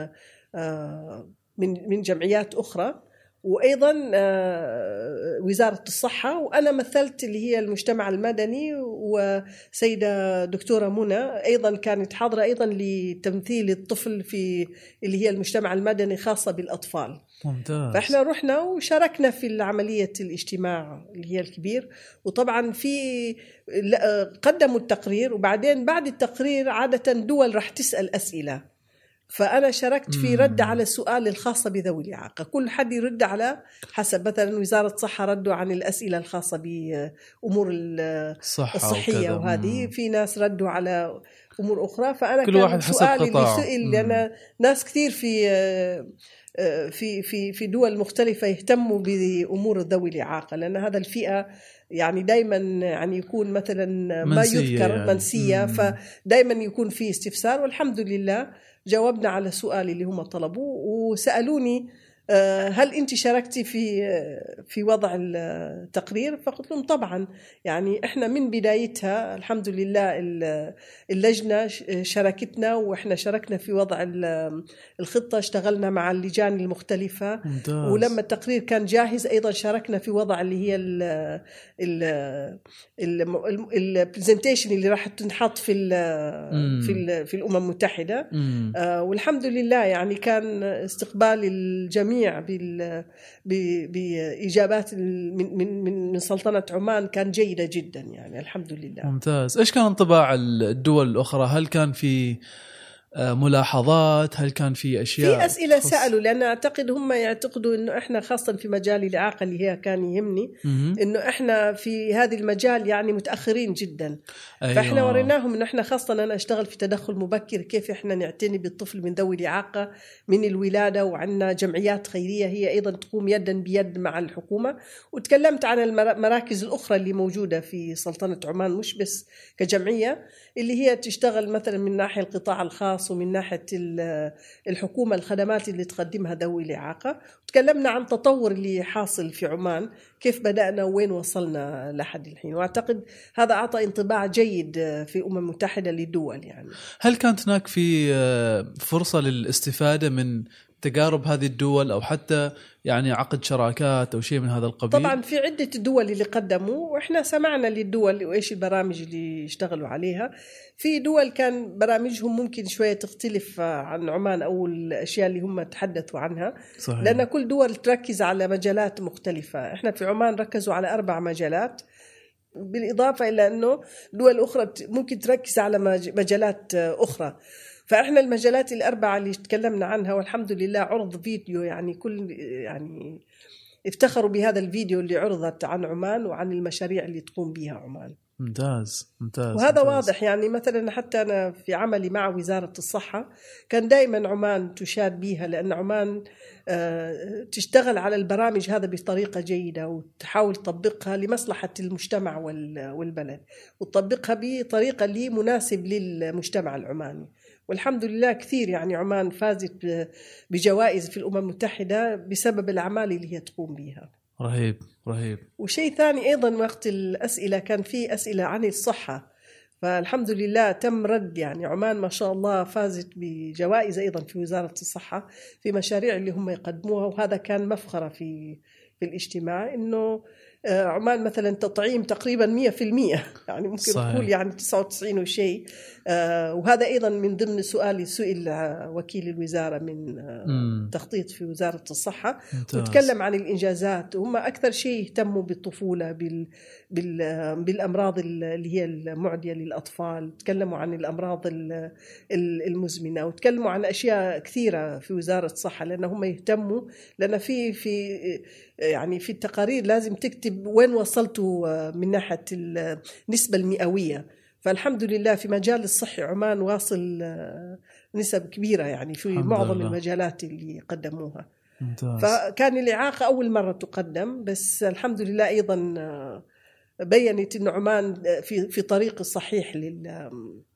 من من جمعيات أخرى، وأيضا وزارة الصحة. وأنا مثلت اللي هي المجتمع المدني، وسيدة دكتورة منى أيضا كانت حاضرة أيضا لتمثيل الطفل في اللي هي المجتمع المدني خاصة بالأطفال. ممتاز. فإحنا رحنا وشاركنا في عملية الاجتماع اللي هي الكبير. وطبعا في قدموا التقرير، وبعدين بعد التقرير عادة دول راح تسأل أسئلة، فأنا شاركت في رد على السؤال الخاصة بذوي الإعاقة. كل حد يرد على حسب، مثلا وزارة الصحة ردوا عن الأسئلة الخاصة بأمور الصحية، وهذه في ناس ردوا على أمور أخرى. فأنا كل كان واحد حسب سؤالي قطاع. اللي سئل، لأن ناس كثير في في في في دول مختلفة يهتموا بأمور ذوي الإعاقة، لأن هذا الفئة يعني دايما يعني يكون مثلا ما يذكر يعني. منسية، فدايما يكون في استفسار. والحمد لله جاوبنا على سؤالي اللي هم طلبوه. وسألوني هل أنت شاركتي في في وضع التقرير؟ فقلت لهم طبعا، يعني إحنا من بدايتها الحمد لله اللجنة شاركتنا، وإحنا شاركنا في وضع الخطة، اشتغلنا مع اللجان المختلفة. ممتاز. ولما التقرير كان جاهز أيضا شاركنا في وضع اللي هي البرزنتيشن اللي راح تنحط في في في الأمم المتحدة. آه والحمد لله يعني كان استقبال الجميع بإجابات من من من سلطنة عمان كان جيدة جدا، يعني الحمد لله. ممتاز. إيش كان انطباع الدول الأخرى؟ هل كان في ملاحظات؟ هل كان في أشياء في أسئلة خص... سألوا؟ لأن أعتقد هم يعتقدوا إنه إحنا خاصة في مجال الإعاقة اللي هي كان يهمني م- إنه إحنا في هذه المجال يعني متأخرين جدا. أيوة. فإحنا وريناهم إنه إحنا خاصة أنا أشتغل في تدخل مبكر، كيف إحنا نعتني بالطفل من ذوي الإعاقة من الولادة، وعندنا جمعيات خيرية هي أيضا تقوم يدا بيد مع الحكومة. وتكلمت عن المراكز الأخرى اللي موجودة في سلطنة عمان، مش بس كجمعية اللي هي تشتغل مثلا من ناحية القطاع الخاص ومن ناحية الحكومة الخدمات اللي تقدمها ذوي الإعاقة. وتكلمنا عن تطور اللي حاصل في عمان كيف بدأنا وين وصلنا لحد الحين. وأعتقد هذا أعطى انطباع جيد في أمم المتحدة للدول. يعني هل كانت هناك في فرصة للاستفادة من تجارب هذه الدول أو حتى يعني عقد شراكات أو شيء من هذا القبيل؟ طبعا في عدة دول اللي قدموا، وإحنا سمعنا للدول وإيش البرامج اللي اشتغلوا عليها. في دول كان برامجهم ممكن شوية تختلف عن عمان أو الأشياء اللي هم تحدثوا عنها. صحيح. لأن كل دول تركز على مجالات مختلفة. إحنا في عمان ركزوا على أربع مجالات، بالإضافة إلى أنه دول أخرى ممكن تركز على مجالات أخرى. فإحنا المجالات الأربعة اللي تكلمنا عنها، والحمد لله عرض فيديو، يعني كل يعني افتخروا بهذا الفيديو اللي عرضت عن عمان وعن المشاريع اللي تقوم بها عمان. ممتاز ممتاز. وهذا ممتاز. واضح. يعني مثلا حتى أنا في عملي مع وزارة الصحة كان دائما عمان تشاد بها، لأن عمان تشتغل على البرامج هذا بطريقة جيدة وتحاول تطبقها لمصلحة المجتمع والبلد، وتطبقها بطريقة اللي مناسب للمجتمع العماني. والحمد لله كثير يعني عمان فازت بجوائز في الأمم المتحدة بسبب الأعمال اللي هي تقوم بها. رهيب رهيب. وشيء ثاني أيضا وقت الأسئلة كان في أسئلة عن الصحة، فالحمد لله تم رد. يعني عمان ما شاء الله فازت بجوائز أيضا في وزارة الصحة في مشاريع اللي هم يقدموها، وهذا كان مفخرة في في الاجتماع إنه عمان مثلا تطعيم تقريبا مية في المية، يعني ممكن نقول يعني تسعة وتسعين وشيء. وهذا أيضا من ضمن سؤال سئل وكيل الوزارة من تخطيط في وزارة الصحة، وتكلم عن الإنجازات. وهم أكثر شيء يهتموا بالطفولة بال بال بالأمراض اللي هي المعدية للأطفال، تكلموا عن الأمراض المزمنة، وتكلموا عن أشياء كثيرة في وزارة الصحة، لأنهم يهتموا. لأن في في يعني في التقارير لازم تكتب وين وصلتوا من ناحية النسبة المئوية. فالحمد لله في مجال الصحي عمان واصل نسب كبيرة يعني في معظم الله. المجالات اللي قدموها. ممتاز. فكان الإعاقة أول مرة تقدم، بس الحمد لله أيضا بيّنت أن عمان في في طريق الصحيح لل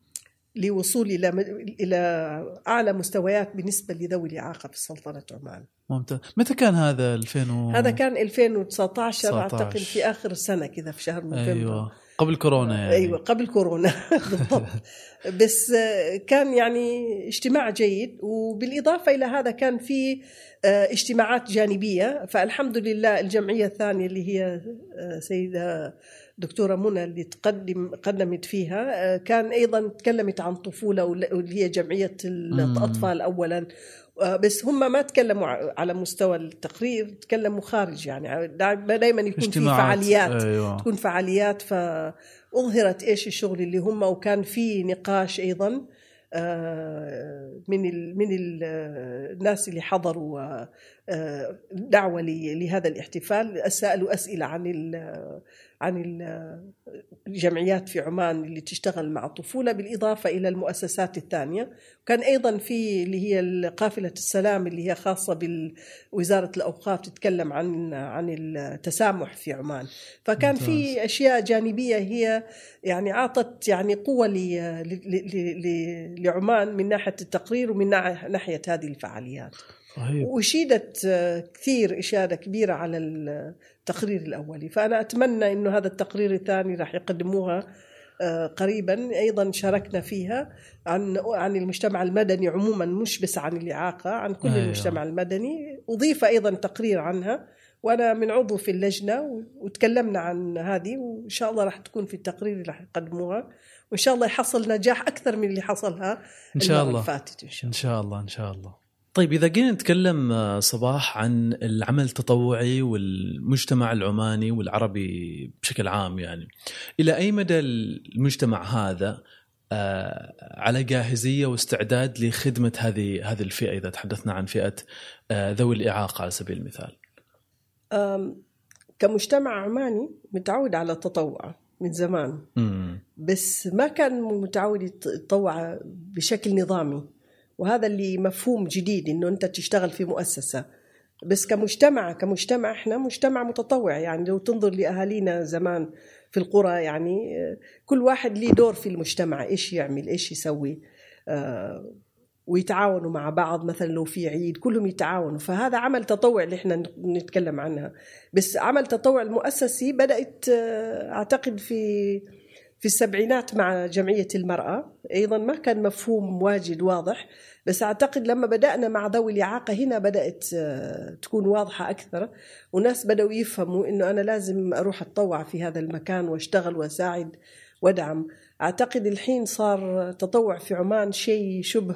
لوصول إلى إلى أعلى مستويات بالنسبة لذوي الإعاقة في سلطنة عمان. ممتاز. متى كان هذا ألفين و... هذا كان ألفين وتسعة عشر أعتقد في آخر السنة كذا في شهر نوفمبر. أيوة. قبل كورونا يعني. أيوة قبل كورونا بالضبط. بس كان يعني اجتماع جيد، وبالإضافة إلى هذا كان في اجتماعات جانبية. فالحمد لله الجمعية الثانية اللي هي سيدة دكتورة منى اللي تقدم قدمت فيها كان أيضا تكلمت عن طفولة، واللي هي جمعية الأطفال أولا. بس هم ما تكلموا على مستوى التقرير، تكلموا خارج. يعني دائما يكون في فعاليات. أيوة. تكون فعاليات فأظهرت إيش الشغل اللي هم، وكان في نقاش أيضا من ال من ال الناس اللي حضروا دعوة لهذا الاحتفال، سألوا أسئلة عن عن الجمعيات في عمان اللي تشتغل مع الطفولة، بالإضافة إلى المؤسسات الثانية. وكان أيضا في اللي هي قافلة السلام اللي هي خاصة بوزارة الأوقاف، تتكلم عن عن التسامح في عمان. فكان ممتاز. في أشياء جانبية هي يعني عطت يعني قوة لعمان من ناحية التقرير ومن ناحية هذه الفعاليات. رهيب. وشيدت كثير إشادة كبيرة على التقرير الأولي. فأنا أتمنى إنه هذا التقرير الثاني راح يقدموها قريبا. أيضا شاركنا فيها عن عن المجتمع المدني عموما، مش بس عن الإعاقة، عن كل أيوة. المجتمع المدني. أضيف أيضا تقرير عنها، وأنا من عضو في اللجنة، وتكلمنا عن هذه، وإن شاء الله راح تكون في التقرير اللي راح يقدموها، وإن شاء الله يحصل نجاح أكثر من اللي حصلها إن شاء الله. الفاتت إن شاء الله. إن شاء الله إن شاء الله. طيب إذا جينا نتكلم صباح عن العمل التطوعي والمجتمع العماني والعربي بشكل عام، يعني إلى أي مدى المجتمع هذا على جاهزية واستعداد لخدمة هذه هذه الفئة، إذا تحدثنا عن فئة ذوي الإعاقة على سبيل المثال؟ كمجتمع عماني متعود على التطوع من زمان، م. بس ما كان متعود يتطوع بشكل نظامي، وهذا اللي مفهوم جديد إنه أنت تشتغل في مؤسسة. بس كمجتمع كمجتمع إحنا مجتمع متطوع. يعني لو تنظر لأهالينا زمان في القرى، يعني كل واحد ليه دور في المجتمع، إيش يعمل إيش يسوي. ويتعاونوا مع بعض، مثلا لو في عيد كلهم يتعاونوا. فهذا عمل تطوع اللي احنا نتكلم عنها. بس عمل تطوع المؤسسي بدأت أعتقد في في السبعينات مع جمعية المرأة، أيضا ما كان مفهوم واجد واضح، بس أعتقد لما بدأنا مع ذوي الإعاقة هنا بدأت تكون واضحة أكثر، وناس بدأوا يفهموا إنه أنا لازم أروح أتطوع في هذا المكان وأشتغل وأساعد وأدعم. أعتقد الحين صار تطوع في عمان شيء شبه،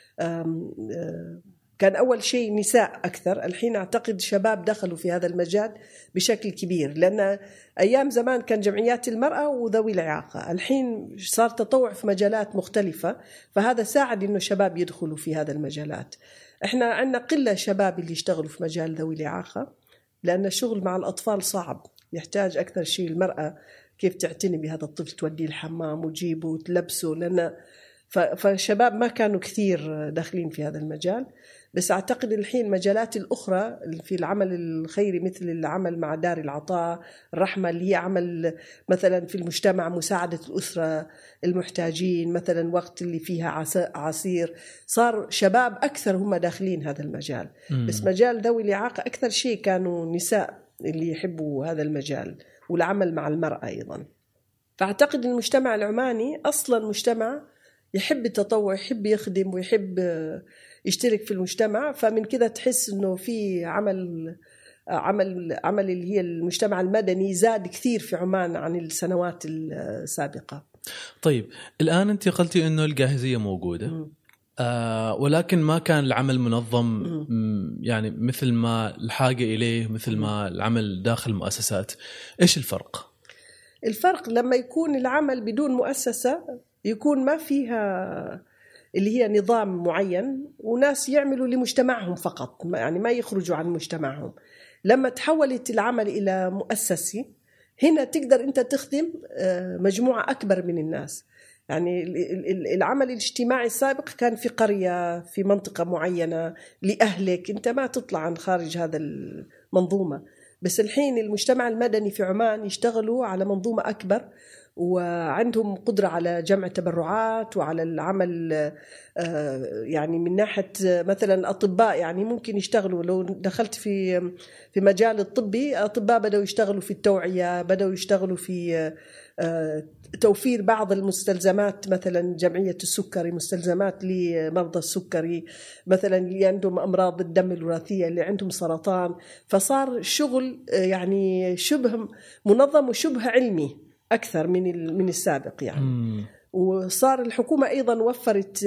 كان أول شيء نساء أكثر، الحين أعتقد شباب دخلوا في هذا المجال بشكل كبير، لأن أيام زمان كان جمعيات المرأة وذوي الإعاقة، الحين صار تطوع في مجالات مختلفة، فهذا ساعد إنه شباب يدخلوا في هذا المجالات. إحنا عندنا قلة شباب اللي يشتغلوا في مجال ذوي الإعاقة، لأن الشغل مع الأطفال صعب، يحتاج أكثر شيء المرأة كيف تعتني بهذا الطفل، توديه الحمام وتجيبه وتلبسه، لأن فالشباب ما كانوا كثير داخلين في هذا المجال. بس أعتقد الحين المجالات الأخرى في العمل الخيري مثل العمل مع دار العطاء، الرحمة اللي هي عمل مثلا في المجتمع، مساعدة الأسرة المحتاجين، مثلا وقت اللي فيها عصير، صار شباب أكثر هم داخلين هذا المجال. م. بس مجال ذوي الإعاقة أكثر شيء كانوا نساء اللي يحبوا هذا المجال، والعمل مع المرأة أيضا. فأعتقد المجتمع العماني أصلا مجتمع يحب التطوع، يحب يخدم ويحب يشترك في المجتمع، فمن كذا تحس إنه في عمل عمل عمل اللي هي المجتمع المدني زاد كثير في عمان عن السنوات السابقة. طيب الآن أنت قلتي إنه الجاهزية موجودة، آه ولكن ما كان العمل منظم، م. يعني مثل ما الحاجة إليه، مثل ما العمل داخل المؤسسات. إيش الفرق؟ الفرق لما يكون العمل بدون مؤسسة يكون ما فيها اللي هي نظام معين وناس يعملوا لمجتمعهم فقط، يعني ما يخرجوا عن مجتمعهم. لما تحولت العمل إلى مؤسسي هنا تقدر أنت تخدم مجموعة أكبر من الناس. يعني العمل الاجتماعي السابق كان في قرية، في منطقة معينة لأهلك، أنت ما تطلع عن خارج هذا المنظومة. بس الحين المجتمع المدني في عمان يشتغلوا على منظومة أكبر، وعندهم قدرة على جمع تبرعات وعلى العمل، يعني من ناحية مثلا أطباء، يعني ممكن يشتغلوا. لو دخلت في في مجال الطبي، أطباء بدأوا يشتغلوا في التوعية، بدأوا يشتغلوا في توفير بعض المستلزمات، مثلا جمعية السكري مستلزمات لمرضى السكري، مثلا اللي عندهم أمراض الدم الوراثية، اللي عندهم سرطان. فصار شغل يعني شبه منظم وشبه علمي أكثر من من السابق يعني. مم. وصار الحكومة أيضا وفرت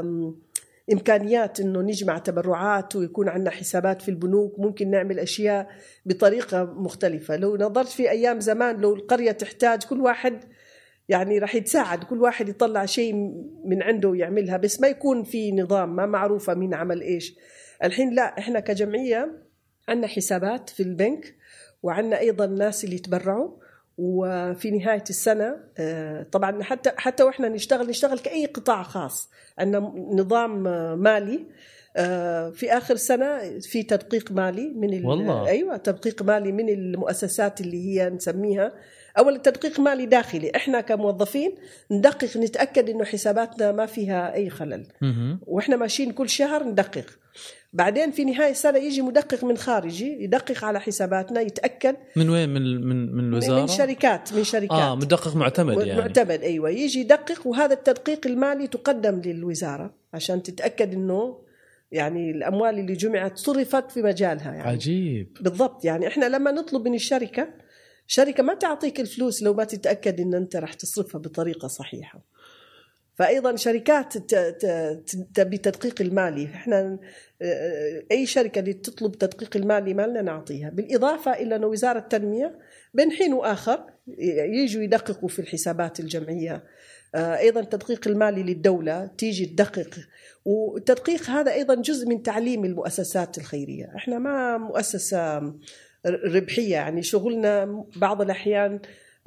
إمكانيات إنه نجمع تبرعات ويكون عندنا حسابات في البنوك، ممكن نعمل أشياء بطريقة مختلفة. لو نظرت في أيام زمان، لو القرية تحتاج كل واحد يعني راح يتساعد، كل واحد يطلع شيء من عنده ويعملها، بس ما يكون في نظام، ما معروفة مين عمل إيش. الحين لا، إحنا كجمعية عندنا حسابات في البنك، وعندنا أيضا ناس اللي يتبرعوا، وفي نهاية السنة طبعا حتى حتى وإحنا نشتغل نشتغل كأي قطاع خاص، عندنا نظام مالي. في آخر سنة في تدقيق مالي من والله. أيوة تدقيق مالي من المؤسسات اللي هي نسميها أول تدقيق مالي داخلي. إحنا كموظفين ندقق، نتأكد إنه حساباتنا ما فيها أي خلل، وإحنا ماشيين كل شهر ندقق. بعدين في نهاية السنة يجي مدقق من خارجي يدقق على حساباتنا، يتأكد من وين، من من من الوزارة، من شركات من شركات آه مدقق معتمد يعني معتمد أيوة، يجي يدقق. وهذا التدقيق المالي تقدم للوزارة عشان تتأكد إنه يعني الأموال اللي جمعت صرفت في مجالها يعني. عجيب. بالضبط. يعني إحنا لما نطلب من الشركة، شركة ما تعطيك الفلوس لو ما تتأكد إن أنت راح تصرفها بطريقة صحيحة. فأيضا شركات تبي تدقيق المالي، إحنا أي شركة اللي تطلب تدقيق المالي مالنا نعطيها، بالإضافة إلى أن وزارة التنمية بين حين وآخر يجوا يدققوا في الحسابات الجمعية. أيضا التدقيق المالي للدولة تيجي تدقق، والتدقيق هذا أيضا جزء من تعليم المؤسسات الخيرية. إحنا ما مؤسسة ربحية، يعني شغلنا بعض الأحيان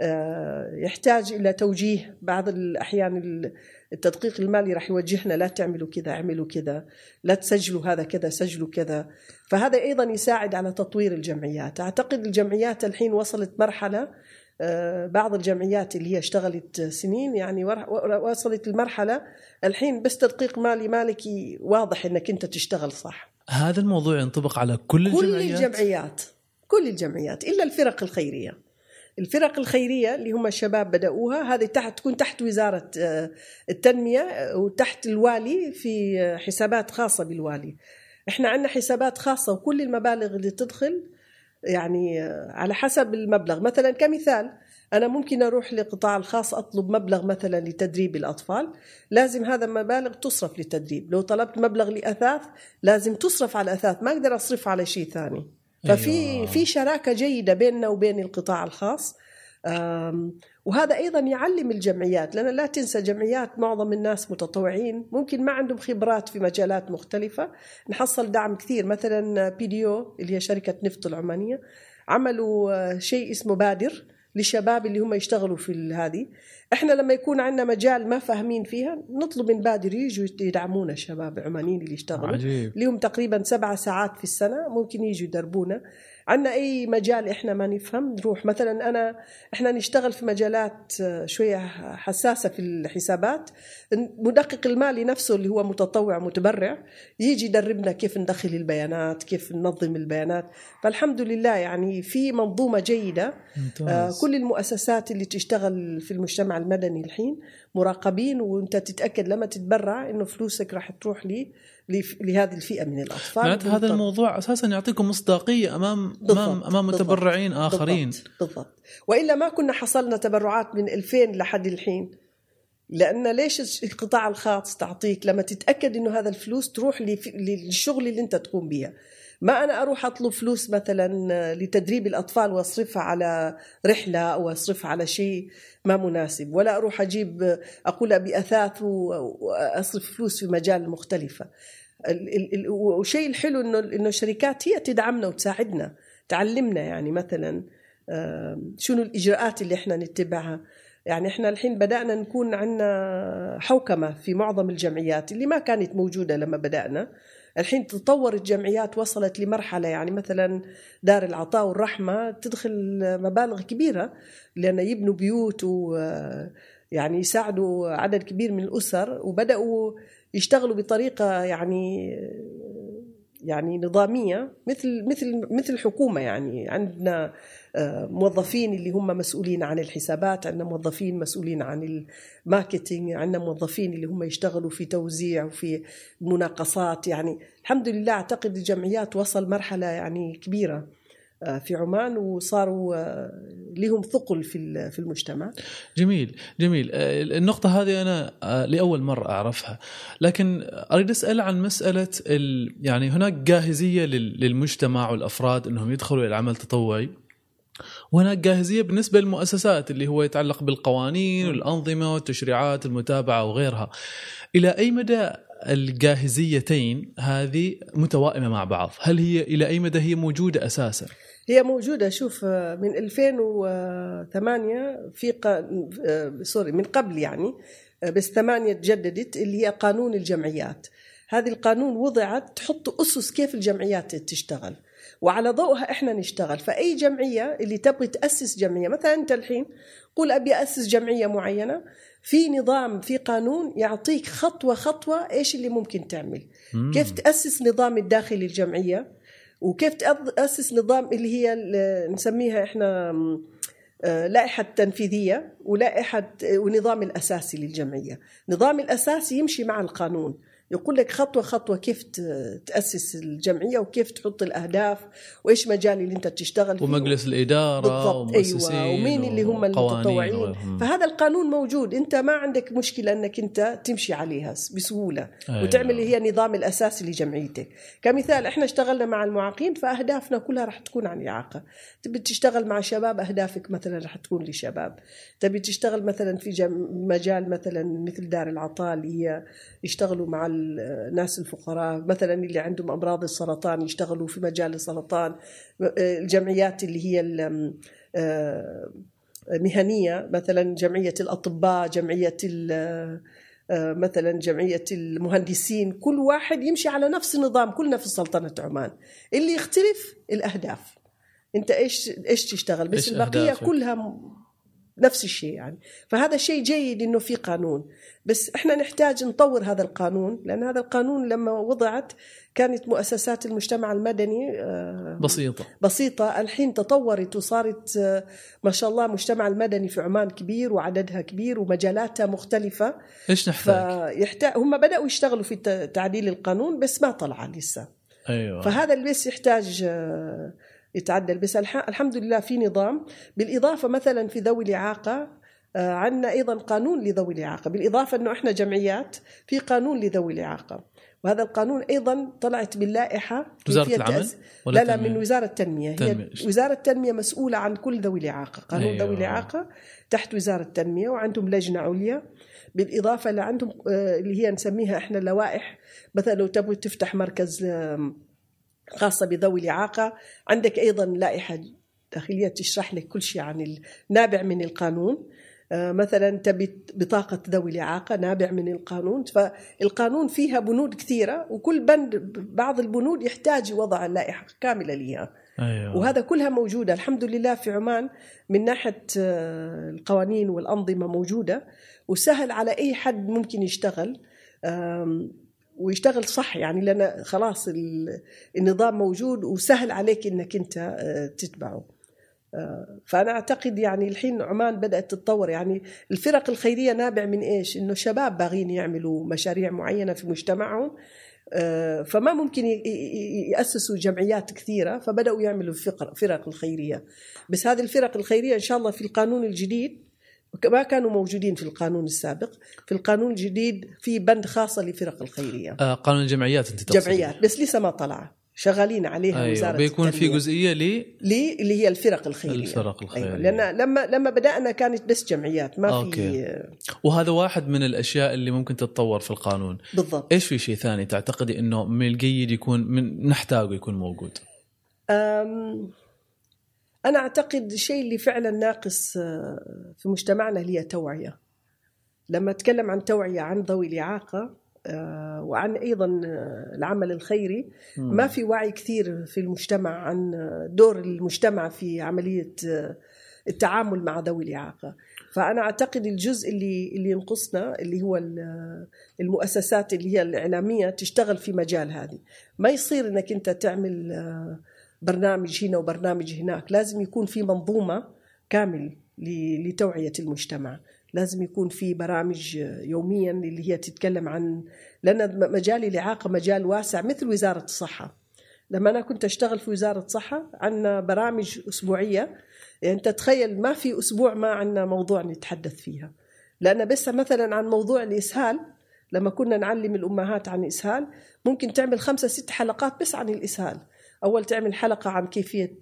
يحتاج إلى توجيه، بعض الأحيان التدقيق المالي راح يوجهنا لا تعملوا كذا، اعملوا كذا، لا تسجلوا هذا كذا، سجلوا كذا. فهذا أيضا يساعد على تطوير الجمعيات. أعتقد الجمعيات الحين وصلت مرحلة بعض الجمعيات اللي هي اشتغلت سنين يعني وصلت المرحلة الحين بس تدقيق مالي مالكي واضح أنك أنت تشتغل صح. هذا الموضوع ينطبق على كل كل الجمعيات؟ الجمعيات كل الجمعيات إلا الفرق الخيرية. الفرق الخيرية اللي هم الشباب بدأوها هذه تحت تكون تحت وزارة التنمية وتحت الوالي في حسابات خاصة بالوالي. احنا عندنا حسابات خاصة وكل المبالغ اللي تدخل يعني على حسب المبلغ. مثلا كمثال أنا ممكن أروح للقطاع الخاص أطلب مبلغ مثلا لتدريب الأطفال، لازم هذا المبالغ تصرف للتدريب. لو طلبت مبلغ لأثاث لازم تصرف على أثاث، ما أقدر أصرف على شيء ثاني. ففي أيوة. في شراكة جيدة بيننا وبين القطاع الخاص، وهذا أيضا يعلم الجمعيات، لأن لا تنسى جمعيات معظم الناس متطوعين ممكن ما عندهم خبرات في مجالات مختلفة، نحصل دعم كثير. مثلا بيديو اللي هي شركة نفط العمانية عملوا شيء اسمه بادر للشباب اللي هم يشتغلوا في هذه. احنا لما يكون عندنا مجال ما فاهمين فيها نطلب من بادر يجوا يدعمونا الشباب العمانيين اللي يشتغلوا عجيب. لهم تقريبا سبعة ساعات في السنة ممكن يجوا يدربونا. عندنا أي مجال إحنا ما نفهم نروح. مثلا أنا إحنا نشتغل في مجالات شوية حساسة في الحسابات، مدقق المالي نفسه اللي هو متطوع متبرع يجي يدربنا كيف ندخل البيانات، كيف ننظم البيانات. فالحمد لله يعني في منظومة جيدة. آه كل المؤسسات اللي تشتغل في المجتمع المدني الحين مراقبين، وانت تتأكد لما تتبرع إنه فلوسك راح تروح لي لهذه الفئة من الأطفال. معناته هذا الموضوع أساسا يعطيكم مصداقية أمام أمام أمام متبرعين آخرين. بالضبط. بالضبط. وإلا ما كنا حصلنا تبرعات من ألفين لحد الحين. لأن ليش القطاع الخاص تعطيك لما تتأكد إنه هذا الفلوس تروح للشغل اللي أنت تقوم بها. ما أنا أروح أطلب فلوس مثلا لتدريب الأطفال وأصرفها على رحلة أو أصرفها على شيء ما مناسب، ولا أروح أجيب أقول أبي أثاث وأصرف فلوس في مجال مختلفة. والشيء الحلو إنه إنه الشركات هي تدعمنا وتساعدنا تعلمنا يعني مثلا شنو الإجراءات اللي إحنا نتبعها. يعني إحنا الحين بدأنا نكون عندنا حوكمة في معظم الجمعيات اللي ما كانت موجودة لما بدأنا. الحين تطورت الجمعيات وصلت لمرحلة يعني مثلا دار العطاء والرحمة تدخل مبالغ كبيرة لأن يبنوا بيوت ويعني يساعدوا عدد كبير من الأسر، وبدأوا يشتغلوا بطريقة يعني يعني نظامية مثل مثل مثل الحكومة. يعني عندنا موظفين اللي هم مسؤولين عن الحسابات، عندنا موظفين مسؤولين عن الماركتينج، عندنا موظفين اللي هم يشتغلوا في توزيع وفي مناقصات. يعني الحمد لله أعتقد الجمعيات وصل مرحلة يعني كبيرة في عمان وصاروا لهم ثقل في في المجتمع. جميل جميل. النقطة هذه أنا لأول مرة أعرفها، لكن أريد أسأل عن مسألة يعني هناك جاهزية للمجتمع والأفراد أنهم يدخلوا إلى العمل التطوعي، وهناك جاهزية بالنسبة للمؤسسات اللي هو يتعلق بالقوانين والأنظمة والتشريعات المتابعة وغيرها. إلى أي مدى الجاهزيتين هذه متوائمة مع بعض؟ هل هي إلى أي مدى هي موجودة أساسا؟ هي موجودة. شوف من ألفين وثمانية في ق... سوري من قبل يعني بس ثمانية تجددت اللي هي قانون الجمعيات. هذه القانون وضعت تحط أسس كيف الجمعيات تشتغل، وعلى ضوءها إحنا نشتغل. فأي جمعية اللي تبغي تأسس جمعية، مثلا أنت الحين قول أبي أسس جمعية معينة، في نظام في قانون يعطيك خطوة خطوة إيش اللي ممكن تعمل. مم. كيف تأسس نظام الداخلي للجمعية، وكيف تأسس نظام اللي هي نسميها إحنا لائحة تنفيذية ولائحة ونظام الأساسي للجمعية. نظام الأساسي يمشي مع القانون، يقول لك خطوة خطوة كيف تأسس الجمعية وكيف تحط الأهداف وإيش مجال اللي أنت تشتغل فيه، ومجلس الإدارة ومؤسسين أيوة، ومين اللي هم المتطوعين. فهذا القانون موجود، أنت ما عندك مشكلة أنك أنت تمشي عليها بسهولة. أيوة. وتعمل هي النظام الأساسي لجمعيتك. كمثال إحنا اشتغلنا مع المعاقين فأهدافنا كلها راح تكون عن الإعاقة. تبي تشتغل مع شباب أهدافك مثلا راح تكون لشباب. تبي تشتغل مثلا في مجال مثلا مثل دار العطاء اللي هي يشتغلوا مع الناس الفقراء مثلا اللي عندهم أمراض السرطان يشتغلوا في مجال السرطان. الجمعيات اللي هي المهنية مثلا جمعية الأطباء، جمعية مثلا جمعية المهندسين، كل واحد يمشي على نفس النظام، كلنا في سلطنة عمان. اللي يختلف الأهداف، أنت إيش إيش تشتغل، بس البقية كلها نفس الشيء يعني. فهذا شيء جيد إنه في قانون، بس إحنا نحتاج نطور هذا القانون، لأن هذا القانون لما وضعت كانت مؤسسات المجتمع المدني بسيطة بسيطة، الحين تطورت وصارت ما شاء الله مجتمع المدني في عمان كبير وعددها كبير ومجالاتها مختلفة. إيش نحتاج؟ فيحتاج هم بدأوا يشتغلوا في تعديل القانون بس ما طلع لسه. أيوة. فهذا اللي بس يحتاج يتعدل، بس الحمد لله في نظام. بالإضافة مثلا في ذوي الإعاقة عندنا أيضا قانون لذوي الإعاقة، بالإضافة أنه إحنا جمعيات في قانون لذوي الإعاقة، وهذا القانون أيضا طلعت باللائحة وزارة العمل لا لا من وزارة التنمية. هي وزارة التنمية مسؤولة عن كل ذوي الإعاقة. قانون أيوة. ذوي الإعاقة تحت وزارة التنمية، وعندهم لجنة عليا بالإضافة لعندهم اللي هي نسميها إحنا لوائح. مثلا لو تبغوا تفتح مركز خاصة بذوي الإعاقة، عندك أيضا لائحة داخلية تشرح لك كل شيء عن النابع من القانون. مثلا تبي بطاقة ذوي الإعاقة نابع من القانون. فالقانون فيها بنود كثيرة، وكل بند بعض البنود يحتاج وضع اللائحة كاملة لها. أيوة. وهذا كلها موجودة الحمد لله في عمان من ناحية القوانين والأنظمة موجودة، وسهل على أي حد ممكن يشتغل ويشتغل صح يعني، لأن خلاص النظام موجود وسهل عليك إنك أنت تتبعه. فأنا أعتقد يعني الحين عمان بدأت تتطور. يعني الفرق الخيرية نابع من إيش؟ إنه شباب باغين يعملوا مشاريع معينة في مجتمعهم، فما ممكن يأسسوا جمعيات كثيرة، فبدأوا يعملوا فرق الخيرية. بس هذه الفرق الخيرية إن شاء الله في القانون الجديد ما كانوا موجودين في القانون السابق. في القانون الجديد في بند خاصة لفرق الخيرية. آه قانون الجمعيات أنت تقصد؟ جمعيات بس لسه ما طلع، شغالين عليها. أيوة. وزارة بيكون التنمية. في جزئية لي لي اللي هي الفرق الخيرية. الفرق الخيرية. أيوة. لأن لما لما بدأنا كانت بس جمعيات ما أوكي. في. وهذا واحد من الأشياء اللي ممكن تتطور في القانون. بالضبط. إيش في شيء ثاني تعتقدي إنه من الجيد يكون من نحتاجه يكون موجود؟ أم أنا أعتقد الشيء اللي فعلا ناقص في مجتمعنا هي توعية. لما أتكلم عن توعية عن ذوي الإعاقة وعن أيضا العمل الخيري، ما في وعي كثير في المجتمع عن دور المجتمع في عملية التعامل مع ذوي الإعاقة. فأنا أعتقد الجزء اللي اللي ينقصنا اللي هو المؤسسات اللي هي الإعلامية تشتغل في مجال هذه. ما يصير إنك أنت تعمل برنامج هنا وبرنامج هناك، لازم يكون في منظومة كامل لتوعية المجتمع. لازم يكون في برامج يوميا اللي هي تتكلم عن، لأن مجال الإعاقة مجال واسع مثل وزارة الصحة. لما أنا كنت أشتغل في وزارة الصحة عنا برامج أسبوعية، يعني أنت تخيل ما في أسبوع ما عنا موضوع نتحدث فيها. لأن بس مثلا عن موضوع الإسهال، لما كنا نعلم الأمهات عن الإسهال ممكن تعمل خمسة ست حلقات بس عن الإسهال. أول تعمل حلقة عن كيفية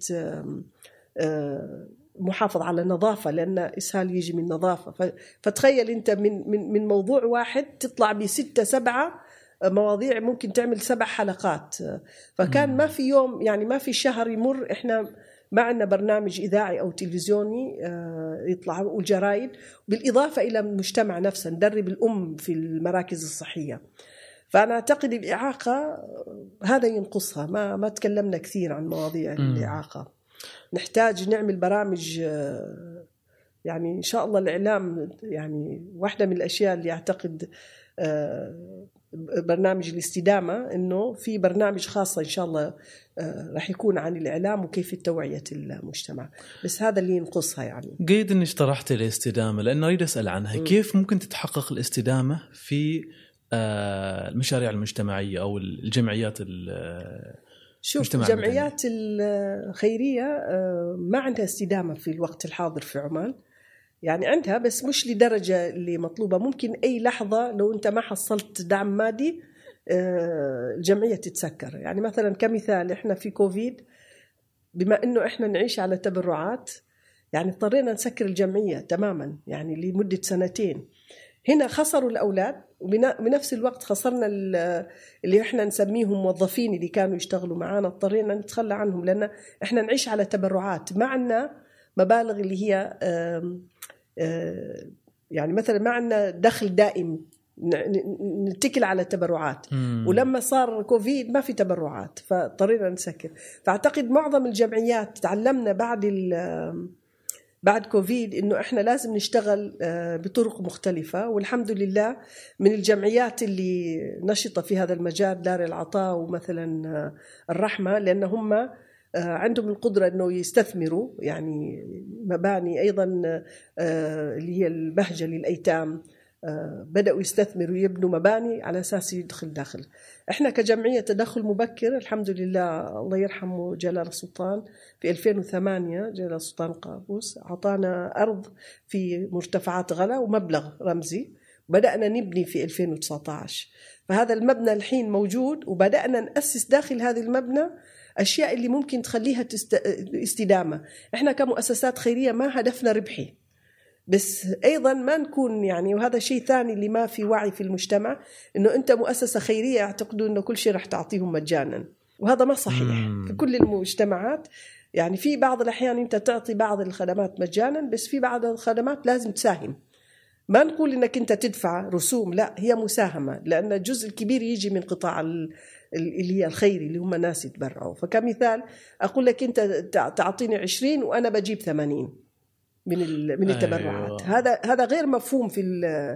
محافظة على النظافة، لأن إسهال يجي من نظافة. فتخيل أنت من من من موضوع واحد تطلع بستة سبعة مواضيع، ممكن تعمل سبع حلقات. فكان ما في يوم يعني ما في شهر يمر إحنا ما عندنا برنامج إذاعي أو تلفزيوني يطلع، والجرايد، بالإضافة إلى المجتمع نفسه ندرب الأم في المراكز الصحية. فأنا أعتقد الإعاقة هذا ينقصها، ما ما تكلمنا كثير عن مواضيع الإعاقة. نحتاج نعمل برامج، يعني إن شاء الله الإعلام يعني واحدة من الأشياء اللي أعتقد برنامج الاستدامة، إنه في برنامج خاصة إن شاء الله راح يكون عن الإعلام وكيف توعية المجتمع. بس هذا اللي ينقصها يعني. قيد إني اشترحت الاستدامة لأنه أريد أسأل عنها. م. كيف ممكن تتحقق الاستدامة في المشاريع المجتمعية أو الجمعيات شوف الجمعيات الخيرية ما عندها استدامة في الوقت الحاضر في عمان، يعني عندها بس مش لدرجة اللي مطلوبة. ممكن أي لحظة لو أنت ما حصلت دعم مادي الجمعية تتسكر. يعني مثلا كمثال إحنا في كوفيد، بما أنه إحنا نعيش على تبرعات، يعني اضطرينا نسكر الجمعية تماما يعني لمدة سنتين. هنا خسروا الأولاد، وبنفس الوقت خسرنا اللي إحنا نسميهم موظفين اللي كانوا يشتغلوا معانا، اضطرينا نتخلى عنهم لأن إحنا نعيش على تبرعات. ما عنا مبالغ اللي هي يعني مثلا ما عنا دخل دائم نتكل على التبرعات. ولما صار كوفيد ما في تبرعات فاضطرينا نسكر. فأعتقد معظم الجمعيات تعلمنا بعد بعد كوفيد إنه إحنا لازم نشتغل بطرق مختلفة، والحمد لله من الجمعيات اللي نشطة في هذا المجال دار العطاء ومثلا الرحمة، لأن هم عندهم القدرة إنه يستثمروا يعني مباني أيضا اللي هي البهجة للأيتام، بدأوا يستثمروا ويبنوا مباني على أساس يدخل داخل. إحنا كجمعية تدخل مبكر الحمد لله الله يرحمه جلال السلطان في ألفين وثمانية جلال السلطان قابوس عطانا أرض في مرتفعات غلا ومبلغ رمزي، بدأنا نبني في ألفين وتسعة عشر. فهذا المبنى الحين موجود وبدأنا نأسس داخل هذا المبنى أشياء اللي ممكن تخليها تست... استدامة. إحنا كمؤسسات خيرية ما هدفنا ربحي، بس أيضا ما نكون يعني، وهذا شيء ثاني اللي ما في وعي في المجتمع، إنه أنت مؤسسة خيرية يعتقدوا إنه كل شيء رح تعطيهم مجانا، وهذا ما صحيح. في كل المجتمعات يعني في بعض الأحيان أنت تعطي بعض الخدمات مجانا، بس في بعض الخدمات لازم تساهم. ما نقول إنك أنت تدفع رسوم، لا، هي مساهمة، لأن الجزء الكبير يجي من قطاع اللي هي الخيري اللي هم ناس يتبرعوا. فكمثال أقول لك أنت تعطيني عشرين وأنا بجيب ثمانين من من التبرعات. أيوة. هذا هذا غير مفهوم في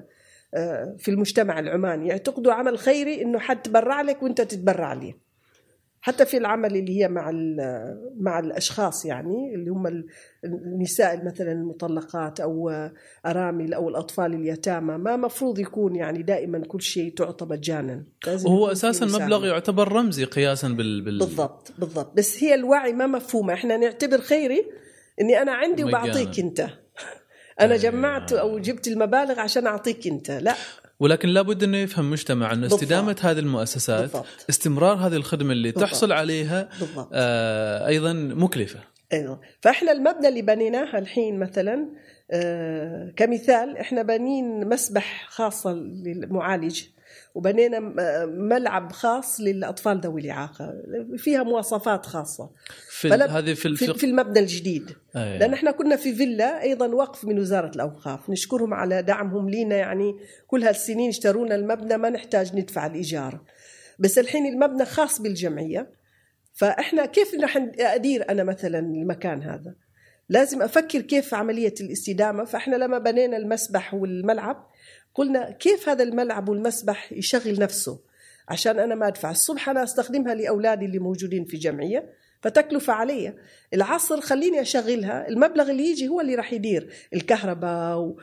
في المجتمع العماني، يعتقدوا عمل خيري إنه حد تبرع لك وأنت تتبرع لي. حتى في العمل اللي هي مع مع الأشخاص يعني اللي هم النساء مثلا المطلقات أو أرامل أو الأطفال اليتامى، ما مفروض يكون يعني دائما كل شيء تعطى مجانا. وهو أساسا مبلغ يعتبر رمزي قياسا بال... بال... بالضبط بالضبط. بس هي الوعي ما مفهومة. إحنا نعتبر خيري إني أنا عندي وبعطيك أنت، أنا جمعت أو جبت المبالغ عشان أعطيك أنت، لا. ولكن لابد أنه يفهم مجتمع أن استدامة هذه المؤسسات بالضبط. استمرار هذه الخدمة اللي بالضبط. تحصل عليها آه أيضا مكلفة. أيضا. فإحنا المبنى اللي بنيناها الحين مثلا آه كمثال، إحنا بنين مسبح خاصة للمعالج، وبنينا ملعب خاص للأطفال ذوي الإعاقة فيها مواصفات خاصة في هذه في, في, في المبنى الجديد. أيه. لأن احنا كنا في فيلا أيضا وقف من وزارة الأوقاف، نشكرهم على دعمهم لينا، يعني كل هالسنين اشترونا المبنى ما نحتاج ندفع الإيجار. بس الحين المبنى خاص بالجمعية، فإحنا كيف رح أدير أنا مثلا المكان هذا؟ لازم أفكر كيف عملية الاستدامة. فإحنا لما بنينا المسبح والملعب قلنا كيف هذا الملعب والمسبح يشغل نفسه، عشان أنا ما أدفع الصبح، أنا أستخدمها لأولادي اللي موجودين في جمعية فتكلفة علي، العصر خليني أشغلها، المبلغ اللي يجي هو اللي راح يدير الكهرباء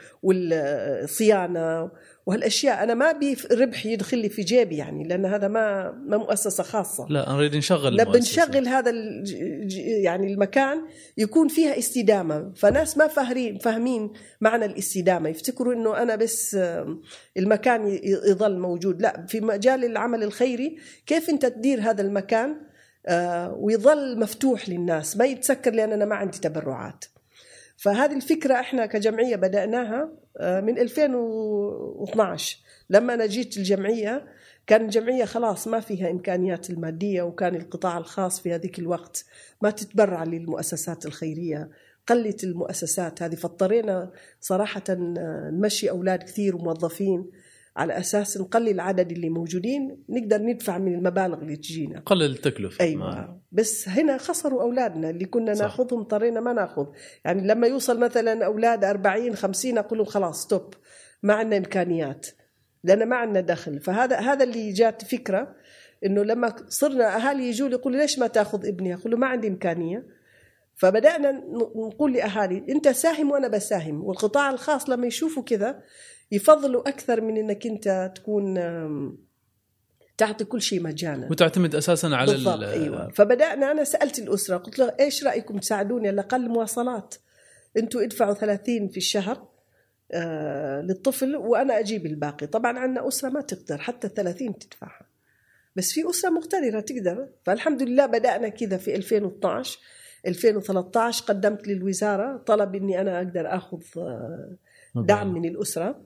والصيانة وهالأشياء. أنا ما بي ربح يدخل لي في جيبي يعني، لأن هذا ما ما مؤسسة خاصة. لا، نريد نشغل لا، بنشغل هذا يعني المكان يكون فيها استدامة. فناس ما فاهمين فاهمين معنى الاستدامة، يفتكروا إنه أنا بس المكان يظل موجود. لا، في مجال العمل الخيري كيف أنت تدير هذا المكان ويظل مفتوح للناس، ما يتسكر لأن أنا ما عندي تبرعات. فهذه الفكرة إحنا كجمعية بدأناها من ألفين واثناشر. لما أنا جيت الجمعية كان الجمعية خلاص ما فيها إمكانيات المادية، وكان القطاع الخاص في هذيك الوقت ما تتبرع للمؤسسات الخيرية، قلت المؤسسات هذه، فاضطرينا صراحة نمشي أولاد كثير وموظفين على أساس نقلل العدد اللي موجودين، نقدر ندفع من المبالغ اللي تجينا، قلل التكلفة. أيوة. ما. بس هنا خسروا أولادنا اللي كنا صح. ناخذهم اضطرينا ما ناخذ. يعني لما يوصل مثلا أولاد أربعين خمسين أقول لهم خلاص ستوب، ما عندنا إمكانيات لأن ما عندنا دخل. فهذا هذا اللي جات فكرة إنه لما صرنا أهالي يجوا يقولوا ليش ما تأخذ ابني، أقول له ما عندي إمكانية. فبدأنا نقول لأهالي أنت ساهم وأنا بساهم، والقطاع الخاص لما يشوفوا كذا يفضلوا أكثر من أنك أنت تكون تعطي كل شيء مجانا وتعتمد أساساً على بالضبط. أيوة. فبدأنا أنا سألت الأسرة قلت له إيش رأيكم تساعدوني على الأقل مواصلات، أنتوا ادفعوا ثلاثين في الشهر آه للطفل وأنا أجيب الباقي. طبعاً عندنا أسرة ما تقدر حتى ثلاثين تدفعها، بس في أسرة مقتدرة تقدر. فالحمد لله بدأنا كذا في ألفين واثناشر. ألفين وثلاثة عشر قدمت للوزارة طلب إني أنا أقدر أخذ دعم من الأسرة،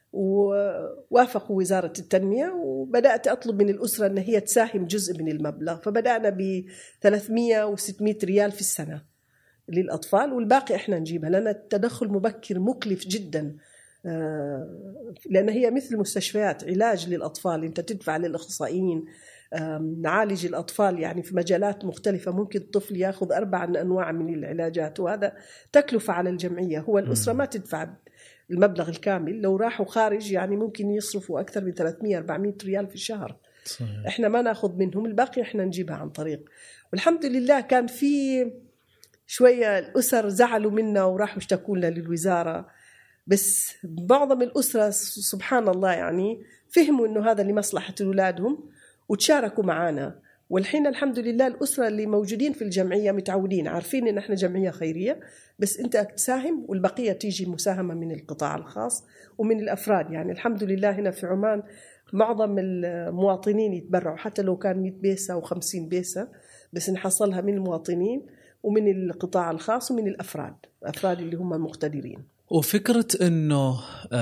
ووافقوا وزارة التنمية، وبدأت أطلب من الأسرة أن هي تساهم جزء من المبلغ. فبدأنا ب ثلاثمية وستمية ريال في السنة للأطفال، والباقي إحنا نجيبها، لأن التدخل مبكر مكلف جدا، لأن هي مثل مستشفيات علاج للأطفال، أنت تدفع للأخصائيين نعالج الأطفال يعني في مجالات مختلفة. ممكن الطفل يأخذ أربع أنواع من العلاجات، وهذا تكلفة على الجمعية. هو الأسرة ما تدفع المبلغ الكامل، لو راحوا خارج يعني ممكن يصرفوا أكثر من ثلاثمية أربعمية ريال في الشهر. صحيح. إحنا ما نأخذ منهم، الباقي إحنا نجيبها عن طريق. والحمد لله كان في شوية الأسر زعلوا منا وراحوا اشتكوا لنا للوزارة، بس معظم الأسرة سبحان الله يعني فهموا إنه هذا لمصلحة أولادهم وتشاركوا معنا. والحين الحمد لله الأسرة اللي موجودين في الجمعية متعودين، عارفين إن إحنا جمعية خيرية، بس أنت تساهم والبقية تيجي مساهمة من القطاع الخاص ومن الأفراد. يعني الحمد لله هنا في عمان معظم المواطنين يتبرعوا، حتى لو كان مئة بيسة أو خمسين بيسة، بس نحصلها من المواطنين ومن القطاع الخاص ومن الأفراد الأفراد اللي هم المقتدرين. وفكرة إنه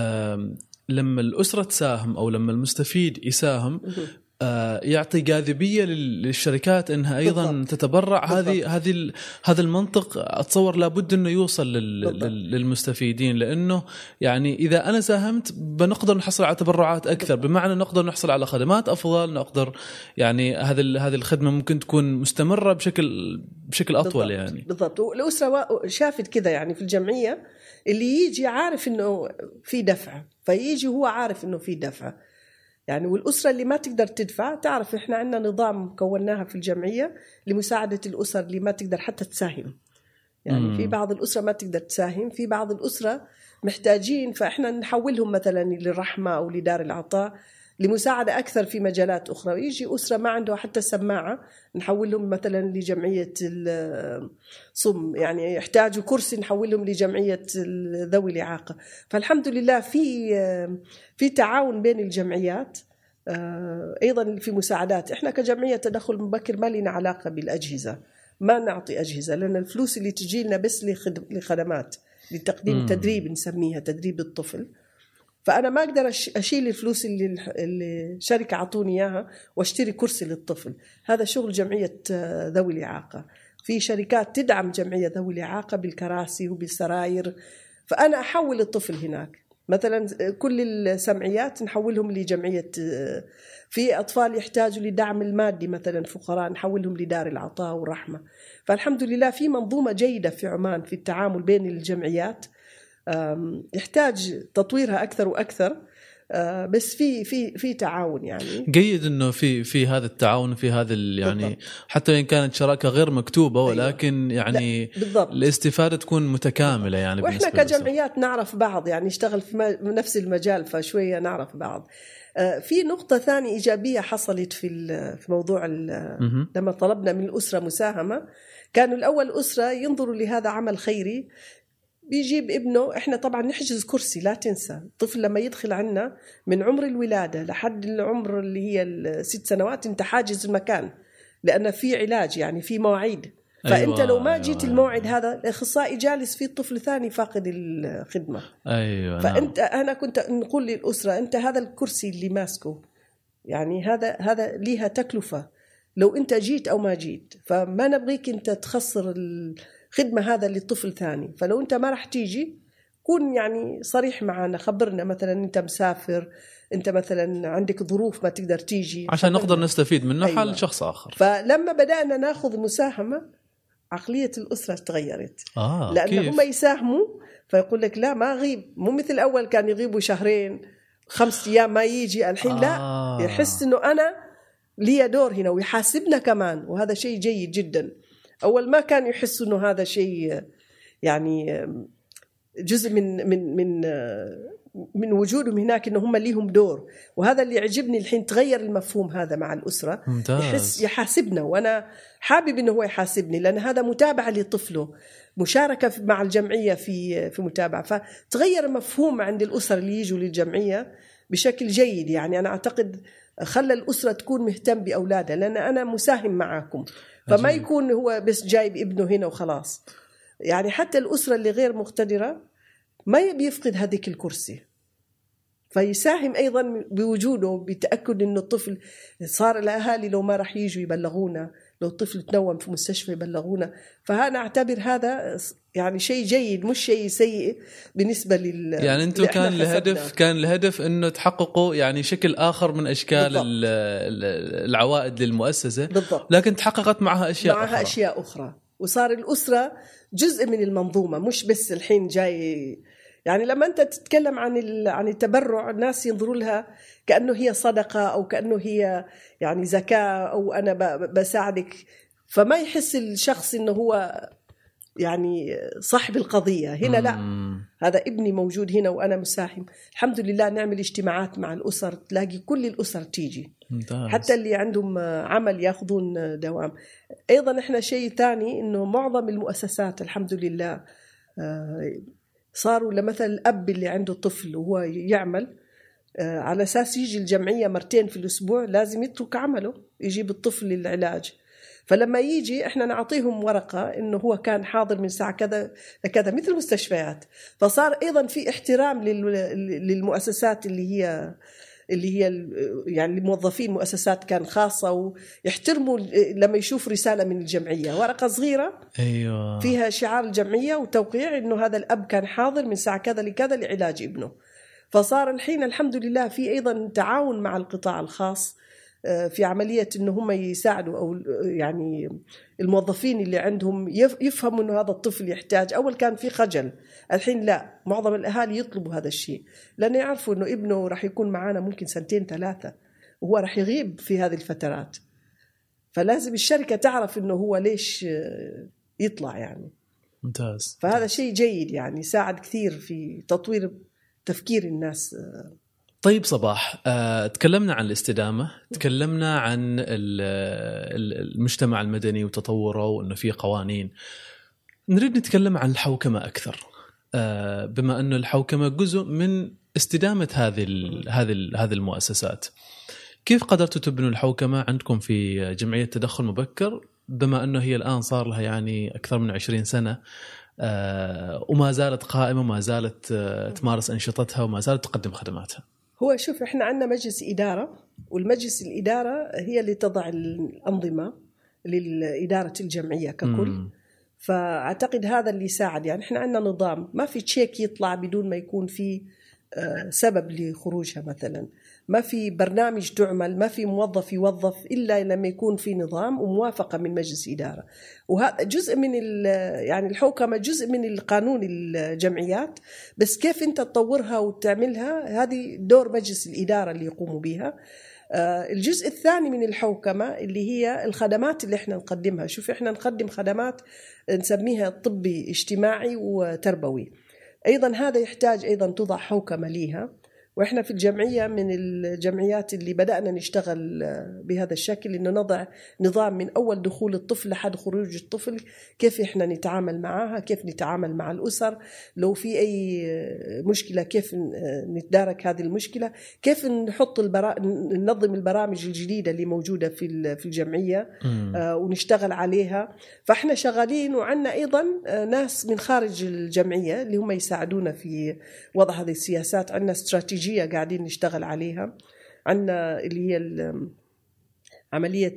لما الأسرة تساهم أو لما المستفيد يساهم يعطي جاذبية للشركات إنها أيضا بالضبط. تتبرع. هذه هذه هذا المنطق أتصور لابد إنه يوصل للمستفيدين، لأنه يعني إذا أنا ساهمت بنقدر نحصل على تبرعات أكثر، بمعنى نقدر نحصل على خدمات أفضل، نقدر يعني هذه هذه الخدمة ممكن تكون مستمرة بشكل بشكل أطول. بالضبط. يعني بالضبط. والأسرة شافت كذا يعني في الجمعية اللي يجي عارف إنه في دفع، فيجي هو عارف إنه في دفع يعني. والأسرة اللي ما تقدر تدفع تعرف إحنا عندنا نظام كوناها في الجمعية لمساعدة الأسر اللي ما تقدر حتى تساهم. يعني مم. في بعض الأسرة ما تقدر تساهم، في بعض الأسرة محتاجين، فإحنا نحولهم مثلا للرحمة أو لدار العطاء لمساعدة أكثر في مجالات أخرى. ويجي أسرة ما عنده حتى سماعة نحولهم مثلا لجمعية الصم، يعني يحتاجوا كرسي نحولهم لجمعية ذوي الإعاقة. فالحمد لله في في تعاون بين الجمعيات. أيضا في مساعدات. إحنا كجمعية تدخل مبكر ما لنا علاقة بالأجهزة، ما نعطي أجهزة، لأن الفلوس اللي تجي لنا بس لخدمات لتقديم تدريب، نسميها تدريب الطفل. فأنا ما أقدر أشيل الفلوس اللي الشركة عطوني إياها واشتري كرسي للطفل. هذا شغل جمعية ذوي الإعاقة. في شركات تدعم جمعية ذوي الإعاقة بالكراسي وبالسراير، فأنا أحول الطفل هناك. مثلا كل السمعيات نحولهم لجمعية. في أطفال يحتاجوا لدعم المادي مثلا فقراء نحولهم لدار العطاء والرحمة. فالحمد لله في منظومة جيدة في عمان في التعامل بين الجمعيات، يحتاج تطويرها أكثر وأكثر، بس في في في تعاون. يعني جيد إنه في في هذا التعاون، في هذا يعني بالضبط. حتى إن كانت شراكة غير مكتوبة ولكن أيوة. يعني الاستفادة تكون متكاملة يعني. وإحنا كجمعيات نعرف بعض، يعني نشتغل في نفس المجال فشوية نعرف بعض. في نقطة ثانية إيجابية حصلت في في موضوع لما طلبنا من الأسرة مساهمة. كانوا الأول أسرة ينظروا لهذا عمل خيري، بيجيب ابنه. احنا طبعا نحجز كرسي، لا تنسى الطفل لما يدخل عنا من عمر الولادة لحد العمر اللي هي الست سنوات انت حاجز المكان، لأن في علاج يعني في مواعيد. فانت أيوة لو ما جيت أيوة الموعد هذا الأخصائي جالس فيه طفل ثاني فاقد الخدمة. أيوة فانت نعم. أنا كنت نقول للأسرة انت هذا الكرسي اللي ماسكه يعني هذا هذا ليها تكلفة، لو انت جيت أو ما جيت فما نبغيك انت تخسر خدمة هذا للطفل ثاني. فلو أنت ما رح تيجي كون يعني صريح معنا، خبرنا مثلا أنت مسافر، أنت مثلا عندك ظروف ما تقدر تيجي، عشان نقدر نستفيد منه أيوة. حال شخص آخر. فلما بدأنا ناخذ مساهمة عقلية الأسرة تغيرت. آه لأن هم يساهموا فيقول لك لا ما أغيب، مو مثل الأول كان يغيبوا شهرين خمس أيام ما يجي. الحين آه. لا، يحس إنه أنا لي دور هنا ويحاسبنا كمان، وهذا شيء جيد جدا. أول ما كان يحسوا إنه هذا شيء يعني جزء من من من من وجودهم هناك، إنه هم ليهم دور. وهذا اللي يعجبني الحين، تغير المفهوم هذا مع الأسرة. ممتاز. يحس يحاسبنا، وأنا حابب إنه هو يحاسبني، لأن هذا متابعة لطفله، مشاركة مع الجمعية في في متابعة. فتغير المفهوم عند الأسر اللي يجوا للجمعية بشكل جيد. يعني أنا أعتقد خلى الأسرة تكون مهتم بأولادها، لأن أنا مساهم معاكم، فما يكون هو بس جايب ابنه هنا وخلاص. يعني حتى الأسرة اللي غير مقتدرة ما يبي يفقد هذيك الكرسي، فيساهم أيضا بوجوده، بتأكد إنه الطفل صار. الأهالي لو ما رح يجوا يبلغونا، لو الطفل تنوم في مستشفى يبلغونا. فأنا أعتبر هذا يعني شيء جيد مش شيء سيء بالنسبة لل يعني أنتم كان الهدف كان الهدف إنه تحققوا يعني شكل آخر من أشكال العوائد للمؤسسة بالضبط. لكن تحققت معها أشياء معها أخرى. أشياء أخرى وصار الأسرة جزء من المنظومة مش بس الحين جاي. يعني لما أنت تتكلم عن عن التبرع الناس ينظروا لها كأنه هي صدقة أو كأنه هي يعني زكاة أو أنا بساعدك، فما يحس الشخص إنه هو يعني صاحب القضية. هنا لا، هذا ابني موجود هنا وأنا مساهم. الحمد لله نعمل اجتماعات مع الأسر تلاقي كل الأسر تيجي ممتاز. حتى اللي عندهم عمل يأخذون دوام. أيضا إحنا شيء ثاني إنه معظم المؤسسات الحمد لله صاروا لمثل الأب اللي عنده طفل وهو يعمل على أساس يجي الجمعية مرتين في الأسبوع لازم يترك عمله يجيب الطفل للعلاج. فلما يجي احنا نعطيهم ورقة انه هو كان حاضر من ساعة كذا لكذا مثل المستشفيات. فصار ايضا في احترام للمؤسسات اللي هي اللي هي يعني الموظفين مؤسسات كان خاصة ويحترموا لما يشوف رسالة من الجمعية ورقة صغيرة أيوة. فيها شعار الجمعية وتوقيع انه هذا الاب كان حاضر من ساعة كذا لكذا لعلاج ابنه. فصار الحين الحمد لله في ايضا تعاون مع القطاع الخاص في عملية إنه هم يساعدوا أو يعني الموظفين اللي عندهم يفهموا إنه هذا الطفل يحتاج. أول كان في خجل، الحين لا، معظم الأهالي يطلبوا هذا الشيء لأن يعرفوا إنه ابنه راح يكون معنا ممكن سنتين ثلاثة وهو راح يغيب في هذه الفترات. فلازم الشركة تعرف إنه هو ليش يطلع يعني. ممتاز. فهذا شيء جيد يعني يساعد كثير في تطوير تفكير الناس. طيب صباح، أه، تكلمنا عن الاستدامة، تكلمنا عن المجتمع المدني وتطوره وأنه فيه قوانين. نريد نتكلم عن الحوكمة أكثر، أه، بما أنه الحوكمة جزء من استدامة هذه هذه هذه المؤسسات. كيف قدرتوا تبنوا الحوكمة عندكم في جمعية تدخل مبكر بما أنه هي الآن صار لها يعني أكثر من عشرين سنة أه، وما زالت قائمة وما زالت أه، تمارس أنشطتها وما زالت تقدم خدماتها؟ هو شوف إحنا عندنا مجلس إدارة، والمجلس الإدارة هي اللي تضع الأنظمة للإدارة الجمعية ككل. مم. فأعتقد هذا اللي يساعد. يعني إحنا عندنا نظام، ما في تشيك يطلع بدون ما يكون في سبب لخروجها مثلا، ما في برنامج تعمل، ما في موظف يوظف إلا لما يكون في نظام وموافقة من مجلس إدارة. وهذا جزء من يعني الحوكمة، جزء من القانون الجمعيات، بس كيف أنت تطورها وتعملها هذه دور مجلس الإدارة اللي يقوموا بها. الجزء الثاني من الحوكمة اللي هي الخدمات اللي احنا نقدمها. شوف احنا نقدم خدمات نسميها طبي اجتماعي وتربوي، أيضا هذا يحتاج أيضا توضع حوكمة ليها. وإحنا في الجمعية من الجمعيات اللي بدأنا نشتغل بهذا الشكل، إنه نضع نظام من أول دخول الطفل لحد خروج الطفل، كيف إحنا نتعامل معها، كيف نتعامل مع الأسر، لو في أي مشكلة كيف نتدارك هذه المشكلة، كيف نحط البرا... ننظم البرامج الجديدة اللي موجودة في في الجمعية آه ونشتغل عليها. فإحنا شغالين، وعنا أيضا ناس من خارج الجمعية اللي هم يساعدونا في وضع هذه السياسات. عنا استراتيجية قاعدين نشتغل عليها، عندنا اللي هي عملية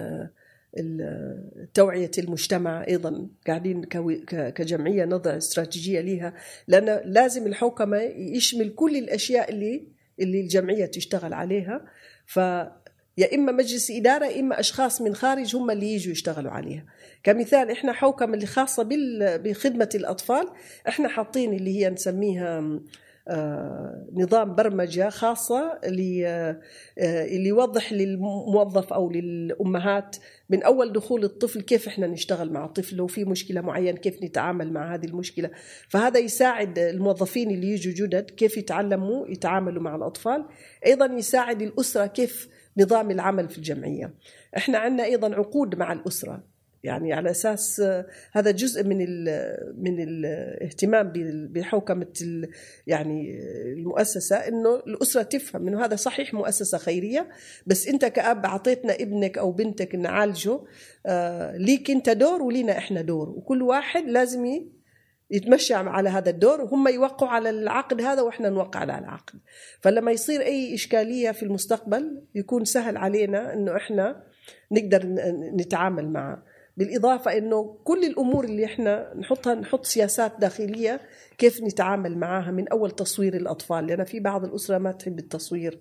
توعية المجتمع، أيضا قاعدين كجمعية نضع استراتيجية لها، لأن لازم الحوكمة يشمل كل الأشياء اللي اللي الجمعية تشتغل عليها. فيا إما مجلس إدارة إما أشخاص من خارج هم اللي يجوا يشتغلوا عليها. كمثال إحنا حوكمة اللي خاصة بخدمة الأطفال، إحنا حاطين اللي هي نسميها آه نظام برمجة خاصة اللي, آه اللي يوضح للموظف أو للأمهات من أول دخول الطفل كيف إحنا نشتغل مع الطفل، لو في مشكلة معينة كيف نتعامل مع هذه المشكلة. فهذا يساعد الموظفين اللي يجوا جدد كيف يتعلموا يتعاملوا مع الأطفال. أيضا يساعد الأسرة كيف نظام العمل في الجمعية. إحنا عندنا أيضا عقود مع الأسرة، يعني على أساس هذا جزء من ال من الاهتمام بحوكمة يعني المؤسسة، إنه الأسرة تفهم إنه هذا صحيح مؤسسة خيرية، بس أنت كأب عطيتنا ابنك أو بنتك نعالجه، آه ليك أنت دور ولينا إحنا دور، وكل واحد لازم يتمشى على هذا الدور، وهم يوقعوا على العقد هذا وإحنا نوقع على العقد. فلما يصير أي إشكالية في المستقبل يكون سهل علينا إنه إحنا نقدر نتعامل معه. بالإضافة إنه كل الأمور اللي إحنا نحطها نحط سياسات داخلية كيف نتعامل معها، من أول تصوير الأطفال، لأن في بعض الأسرة ما تحب التصوير،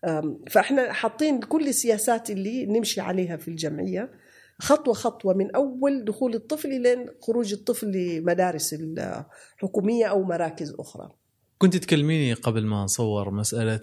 فإحنا حاطين كل السياسات اللي نمشي عليها في الجمعية خطوة خطوة، من أول دخول الطفل لين خروج الطفل لمدارس الحكومية أو مراكز أخرى. كنت تكلميني قبل ما نصور مسألة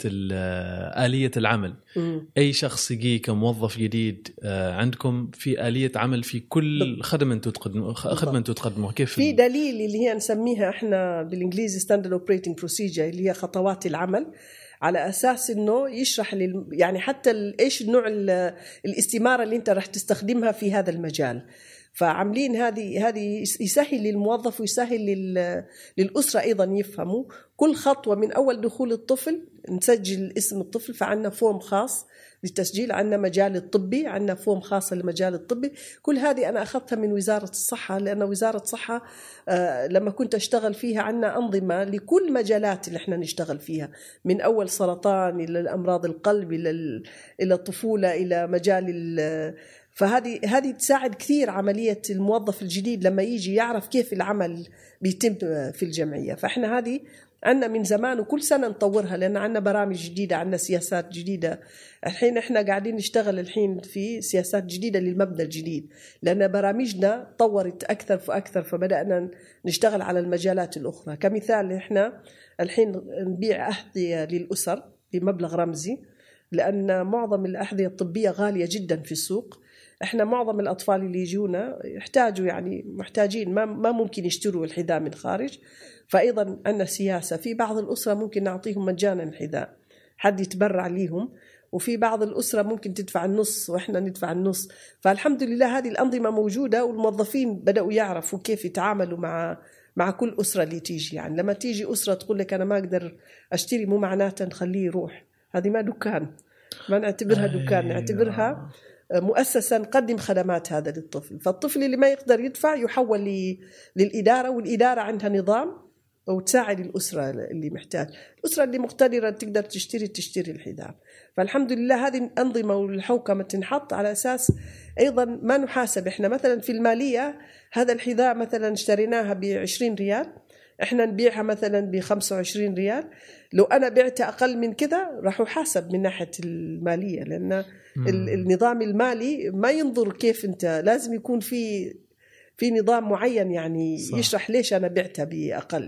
آلية العمل. م. أي شخص يجي كموظف جديد عندكم في آلية عمل في كل خدمة تقدم خدمة تقدمها كيف؟ في دليل اللي هي نسميها إحنا بالإنجليزي Standard Operating Procedure اللي هي خطوات العمل، على أساس إنه يشرح لل... يعني حتى إيش النوع الاستمارة اللي أنت رح تستخدمها في هذا المجال. فعاملين هذه هذه يسهل للموظف ويسهل لل... للأسرة أيضا يفهموا كل خطوة، من أول دخول الطفل نسجل اسم الطفل، فعنا فورم خاص للتسجيل، عنا مجال الطبي، عنا فورم خاصة للمجال الطبي. كل هذه أنا أخذتها من وزارة الصحة، لأن وزارة الصحة آه لما كنت أشتغل فيها عنا أنظمة لكل مجالات اللي احنا نشتغل فيها، من أول سرطان إلى الأمراض القلب إلى إلى الطفولة إلى مجال ال فهذه هذه تساعد كثير عملية الموظف الجديد لما يجي يعرف كيف العمل بيتم في الجمعية. فإحنا هذه عنا من زمان وكل سنة نطورها، لأن عنا برامج جديدة، عنا سياسات جديدة. الحين إحنا قاعدين نشتغل الحين في سياسات جديدة للمبنى الجديد، لأن برامجنا طورت أكثر فأكثر، فبدأنا نشتغل على المجالات الأخرى. كمثال إحنا الحين نبيع أحذية للأسر بمبلغ رمزي، لأن معظم الأحذية الطبية غالية جدا في السوق. إحنا معظم الأطفال اللي يجونا يحتاجوا يعني محتاجين، ما ما ممكن يشتروا الحذاء من خارج، فأيضا عندنا سياسة في بعض الأسرة ممكن نعطيهم مجانا الحذاء، حد يتبرع ليهم، وفي بعض الأسرة ممكن تدفع النص وإحنا ندفع النص. فالحمد لله هذه الأنظمة موجودة، والموظفين بدأوا يعرفوا كيف يتعاملوا مع مع كل أسرة اللي تيجي. يعني لما تيجي أسرة تقول لك أنا ما أقدر أشتري، مو معناته نخليه يروح، هذه ما دكان، ما نعتبرها دكان، نعتبرها مؤسسة نقدم خدمات هذا للطفل. فالطفل اللي ما يقدر يدفع يحول للإدارة، والإدارة عندها نظام وتساعد الأسرة اللي محتاج. الأسرة اللي مقتدرة تقدر تشتري تشتري الحذاء. فالحمد لله هذه الأنظمة والحوكمة تنحط على أساس أيضا ما نحاسب. إحنا مثلا في المالية هذا الحذاء مثلا اشتريناها بعشرين ريال، إحنا نبيعها مثلا بخمسة وعشرين ريال. لو أنا بعتها أقل من كذا راح أحاسب من ناحية المالية، لأن النظام المالي ما ينظر كيف أنت، لازم يكون في في نظام معين يعني صح. يشرح ليش أنا بعتها بأقل.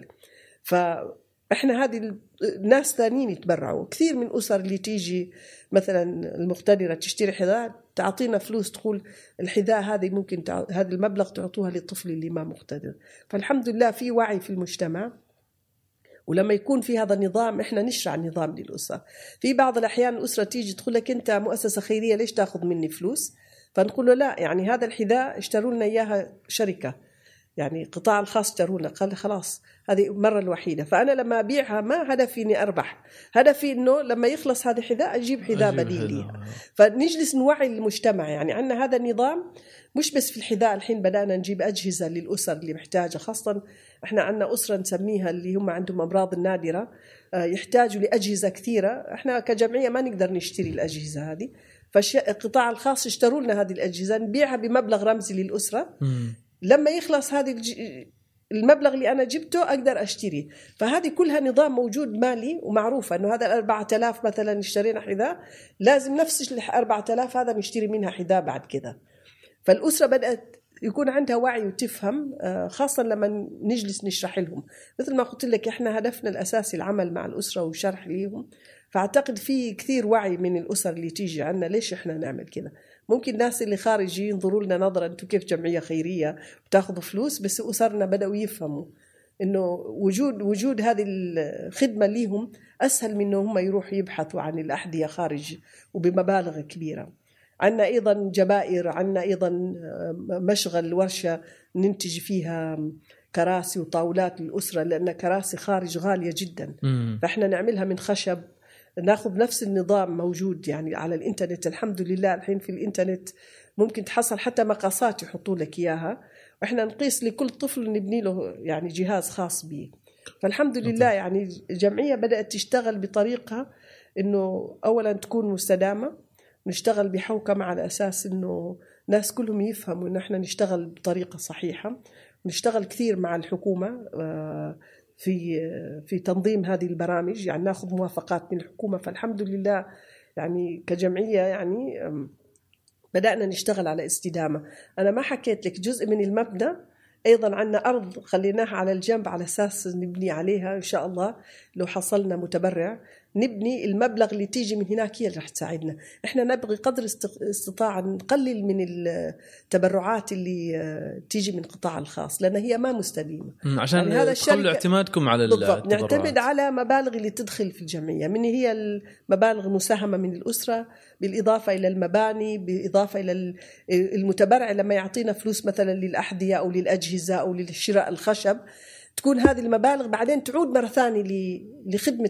فإحنا هذه الناس ثانيين يتبرعوا كثير من أسر اللي تيجي مثلا المقتدرة تشتري حذاء تعطينا فلوس، تقول الحذاء هذه ممكن تع... هذا المبلغ تعطوها للطفل اللي ما مقتدر. فالحمد لله في وعي في المجتمع، ولما يكون في هذا النظام إحنا نشرع النظام للأسرة. في بعض الأحيان الأسرة تيجي تقول لك أنت مؤسسة خيرية ليش تأخذ مني فلوس؟ فنقول له لا، يعني هذا الحذاء اشتروا لنا إياها شركة، يعني قطاع الخاص اشتروا لنا، قال خلاص هذه المرة الوحيدة، فأنا لما أبيعها ما هدفي إني أربح، هدفي إنه لما يخلص هذا الحذاء أجيب حذاء بديل ليها. فنجلس نوعي المجتمع، يعني عندنا هذا النظام مش بس في الحذاء. الحين بدأنا نجيب أجهزة للأسر اللي محتاجة، خاصة إحنا عندنا أسرة نسميها اللي هم عندهم أمراض النادرة يحتاجوا لأجهزة كثيرة. إحنا كجمعية ما نقدر نشتري الأجهزة هذه، فالقطاع الخاص يشتروا لنا هذه الأجهزة، نبيعها بمبلغ رمزي للأسرة. م. لما يخلص هذه المبلغ اللي أنا جبته أقدر أشتري. فهذه كلها نظام موجود مالي ومعروفة أنه هذا الأربعة آلاف مثلا اشترينا حذاء، لازم نفس الأربعة آلاف هذا نشتري منها حذاء بعد كذا. فالأسرة بدأت يكون عندها وعي وتفهم، خاصة لما نجلس نشرح لهم. مثل ما قلت لك إحنا هدفنا الأساسي العمل مع الأسرة وشرح ليهم. فأعتقد في كثير وعي من الأسر اللي تيجي عنا ليش إحنا نعمل كذا. ممكن الناس اللي خارج ينظروا لنا نظرة أنتوا كيف جمعية خيرية بتاخذوا فلوس، بس أسرنا بدأوا يفهموا إنه وجود وجود هذه الخدمة ليهم أسهل من إنه هم يروحوا يبحثوا عن الأحذية خارج وبمبالغ كبيرة. عنا أيضا جبائر، عنا أيضا مشغل ورشة ننتج فيها كراسي وطاولات للأسرة، لأن كراسي خارج غالية جدا. م. فإحنا نعملها من خشب، ناخذ نفس النظام موجود يعني على الإنترنت. الحمد لله الحين في الإنترنت ممكن تحصل حتى مقاسات يحطوا لك إياها، وإحنا نقيس لكل طفل نبني له يعني جهاز خاص به. فالحمد لله يعني الجمعية بدأت تشتغل بطريقة إنه أولا تكون مستدامة، نشتغل بحوكمة على أساس إنه ناس كلهم يفهموا إن إحنا نشتغل بطريقة صحيحة، نشتغل كثير مع الحكومة في في تنظيم هذه البرامج، يعني ناخذ موافقات من الحكومة. فالحمد لله يعني كجمعية يعني بدأنا نشتغل على استدامة. أنا ما حكيت لك جزء من المبنى أيضا عندنا أرض خليناها على الجنب على أساس نبني عليها إن شاء الله. لو حصلنا متبرع نبني، المبلغ اللي تيجي من هناك هي اللي رح تساعدنا. إحنا نبغي قدر استطاعة نقلل من التبرعات اللي تيجي من القطاع الخاص لأن هي ما مستديمة، عشان يعني هذا تقللوا اعتمادكم على التبرعات. نعتمد على مبالغ اللي تدخل في الجمعية، من هي المبالغ المساهمة من الأسرة بالإضافة إلى المباني، بالإضافة إلى المتبرع لما يعطينا فلوس مثلا للأحذية أو للأجهزة أو للشراء الخشب، تكون هذه المبالغ بعدين تعود مرة ثانية لخدمة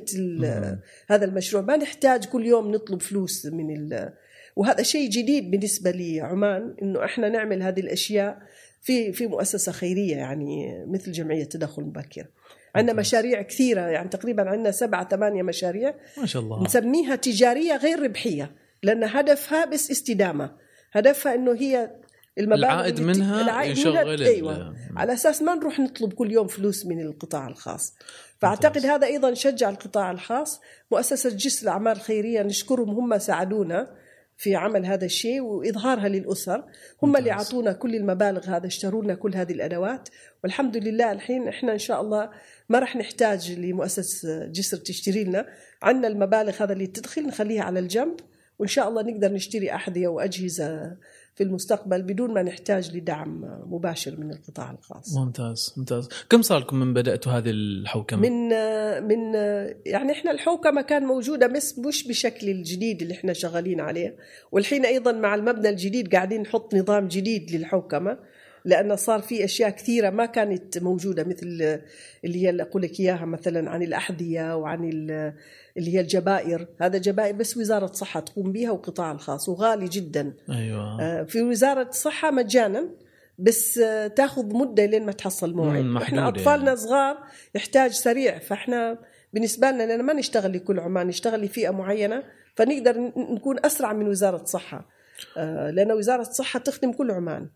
هذا المشروع. ما نحتاج كل يوم نطلب فلوس من ال... وهذا شيء جديد بالنسبة لعمان إنه إحنا نعمل هذه الأشياء في في مؤسسة خيرية يعني مثل جمعية تدخل مبكر. عندنا مشاريع كثيرة، يعني تقريبا عندنا سبعة ثمانية مشاريع ما شاء الله نسميها تجارية غير ربحية، لأن هدفها بس استدامة، هدفها إنه هي العائد منها العائد يشغل أيوة. على أساس ما نروح نطلب كل يوم فلوس من القطاع الخاص. فأعتقد هذا أيضا شجع القطاع الخاص. مؤسسة جسر الأعمال الخيرية نشكرهم، هم ساعدونا في عمل هذا الشيء وإظهارها للأسر، هم اللي عطونا كل المبالغ هذا، اشتروا لنا كل هذه الأدوات. والحمد لله الحين إحنا إن شاء الله ما رح نحتاج لمؤسسة جسر تشتري لنا، عنا المبالغ هذا اللي تدخل نخليها على الجنب، وإن شاء الله نقدر نشتري أحذية وأجهزة في المستقبل بدون ما نحتاج لدعم مباشر من القطاع الخاص. ممتاز ممتاز. كم صار لكم من بدأتوا هذه الحوكمة؟ من من يعني إحنا الحوكمة كان موجودة بس مش بشكل الجديد اللي إحنا شغالين عليه، والحين أيضا مع المبنى الجديد قاعدين نحط نظام جديد للحوكمة، لأن صار في أشياء كثيرة ما كانت موجودة مثل اللي هي اللي أقول لك إياها مثلا عن الأحذية وعن اللي هي الجبائر. هذا جبائر بس وزارة صحة تقوم بها وقطاع الخاص وغالي جدا. أيوة. في وزارة الصحة مجانا بس تاخذ مدة لين ما تحصل موعد. إحنا أطفالنا يعني صغار يحتاج سريع، فإحنا بالنسبة لنا لأن ما نشتغل لكل عمان، نشتغل لفئة معينة، فنقدر نكون أسرع من وزارة الصحة لأن وزارة الصحة تخدم كل عمان،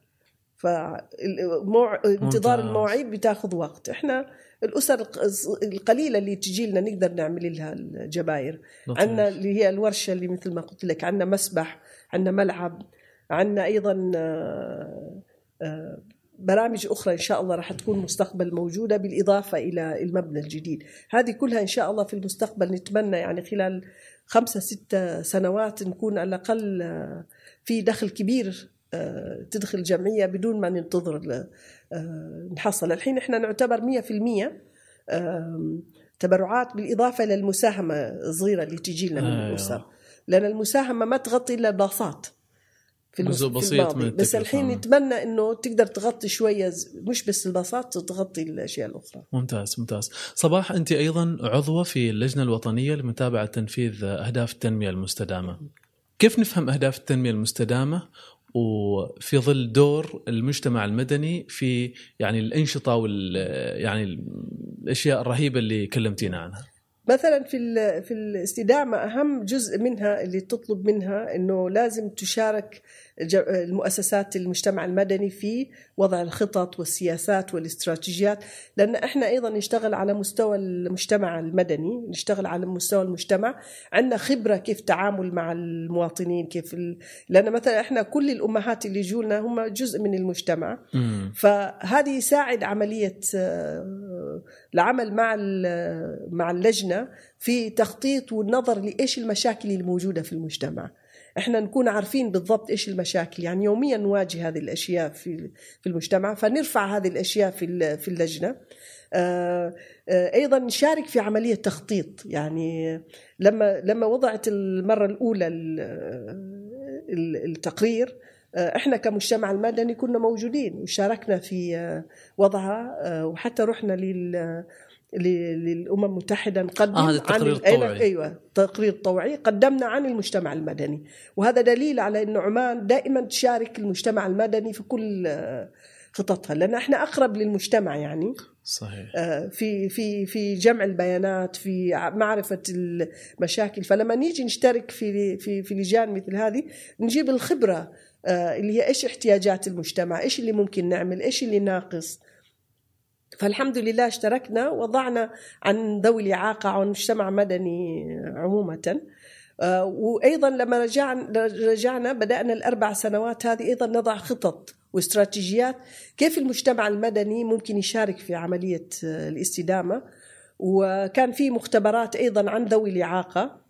فانتظار المواعيد بتاخذ وقت. احنا الاسر القليله اللي تجي لنا نقدر نعمل لها الجباير. عندنا اللي هي الورشه اللي مثل ما قلت لك، عندنا مسبح، عندنا ملعب، عندنا ايضا برامج اخرى ان شاء الله راح تكون مستقبل موجوده بالاضافه الى المبنى الجديد. هذه كلها ان شاء الله في المستقبل نتمنى يعني خلال خمسة ستة سنوات نكون على الاقل في دخل كبير تدخل الجمعية بدون ما ننتظر نحصل. الحين احنا نعتبر مية في المية تبرعات بالإضافة للمساهمة الصغيرة اللي تجي لنا من الأسر، لأن المساهمة ما تغطي إلا الباصات في الماضي، بس الحين نتمنى إنه تقدر تغطي شوية مش بس الباصات، تغطي الأشياء الأخرى. ممتاز ممتاز. صباح، أنت أيضا عضوة في اللجنة الوطنية لمتابعة تنفيذ أهداف التنمية المستدامة. كيف نفهم أهداف التنمية المستدامة وفي ظل دور المجتمع المدني في يعني الأنشطة وال يعني الأشياء الرهيبة اللي كلمتينا عنها؟ مثلا في في الاستدامة أهم جزء منها اللي تطلب منها إنه لازم تشارك المؤسسات المجتمع المدني في وضع الخطط والسياسات والاستراتيجيات، لأن إحنا أيضا نشتغل على مستوى المجتمع المدني، نشتغل على مستوى المجتمع، عندنا خبرة كيف تعامل مع المواطنين، كيف ال... لأن مثلا إحنا كل الأمهات اللي جولنا هم جزء من المجتمع. م. فهذه يساعد عملية العمل مع مع اللجنة في تخطيط والنظر لإيش المشاكل الموجودة في المجتمع. احنا نكون عارفين بالضبط ايش المشاكل، يعني يوميا نواجه هذه الاشياء في في المجتمع، فنرفع هذه الاشياء في في اللجنه. ايضا نشارك في عمليه تخطيط، يعني لما لما وضعت المره الاولى التقرير احنا كمجتمع المدني كنا موجودين وشاركنا في وضعها، وحتى رحنا لل للأمم المتحدة نقدم آه عن الطوعي. أيوة تقرير طوعي قدمنا عن المجتمع المدني، وهذا دليل على أن عمان دائما تشارك المجتمع المدني في كل خططها، لأن احنا أقرب للمجتمع يعني. صحيح. في في في جمع البيانات، في معرفة المشاكل، فلما نيجي نشترك في في في لجان مثل هذه نجيب الخبرة اللي هي إيش احتياجات المجتمع، إيش اللي ممكن نعمل، إيش اللي ناقص. فالحمد لله اشتركنا وضعنا عن ذوي الإعاقة عن مجتمع مدني عمومة. وأيضا لما رجعنا, رجعنا بدأنا الأربع سنوات هذه أيضا نضع خطط واستراتيجيات كيف المجتمع المدني ممكن يشارك في عملية الاستدامة. وكان في مختبرات أيضا عن ذوي الإعاقة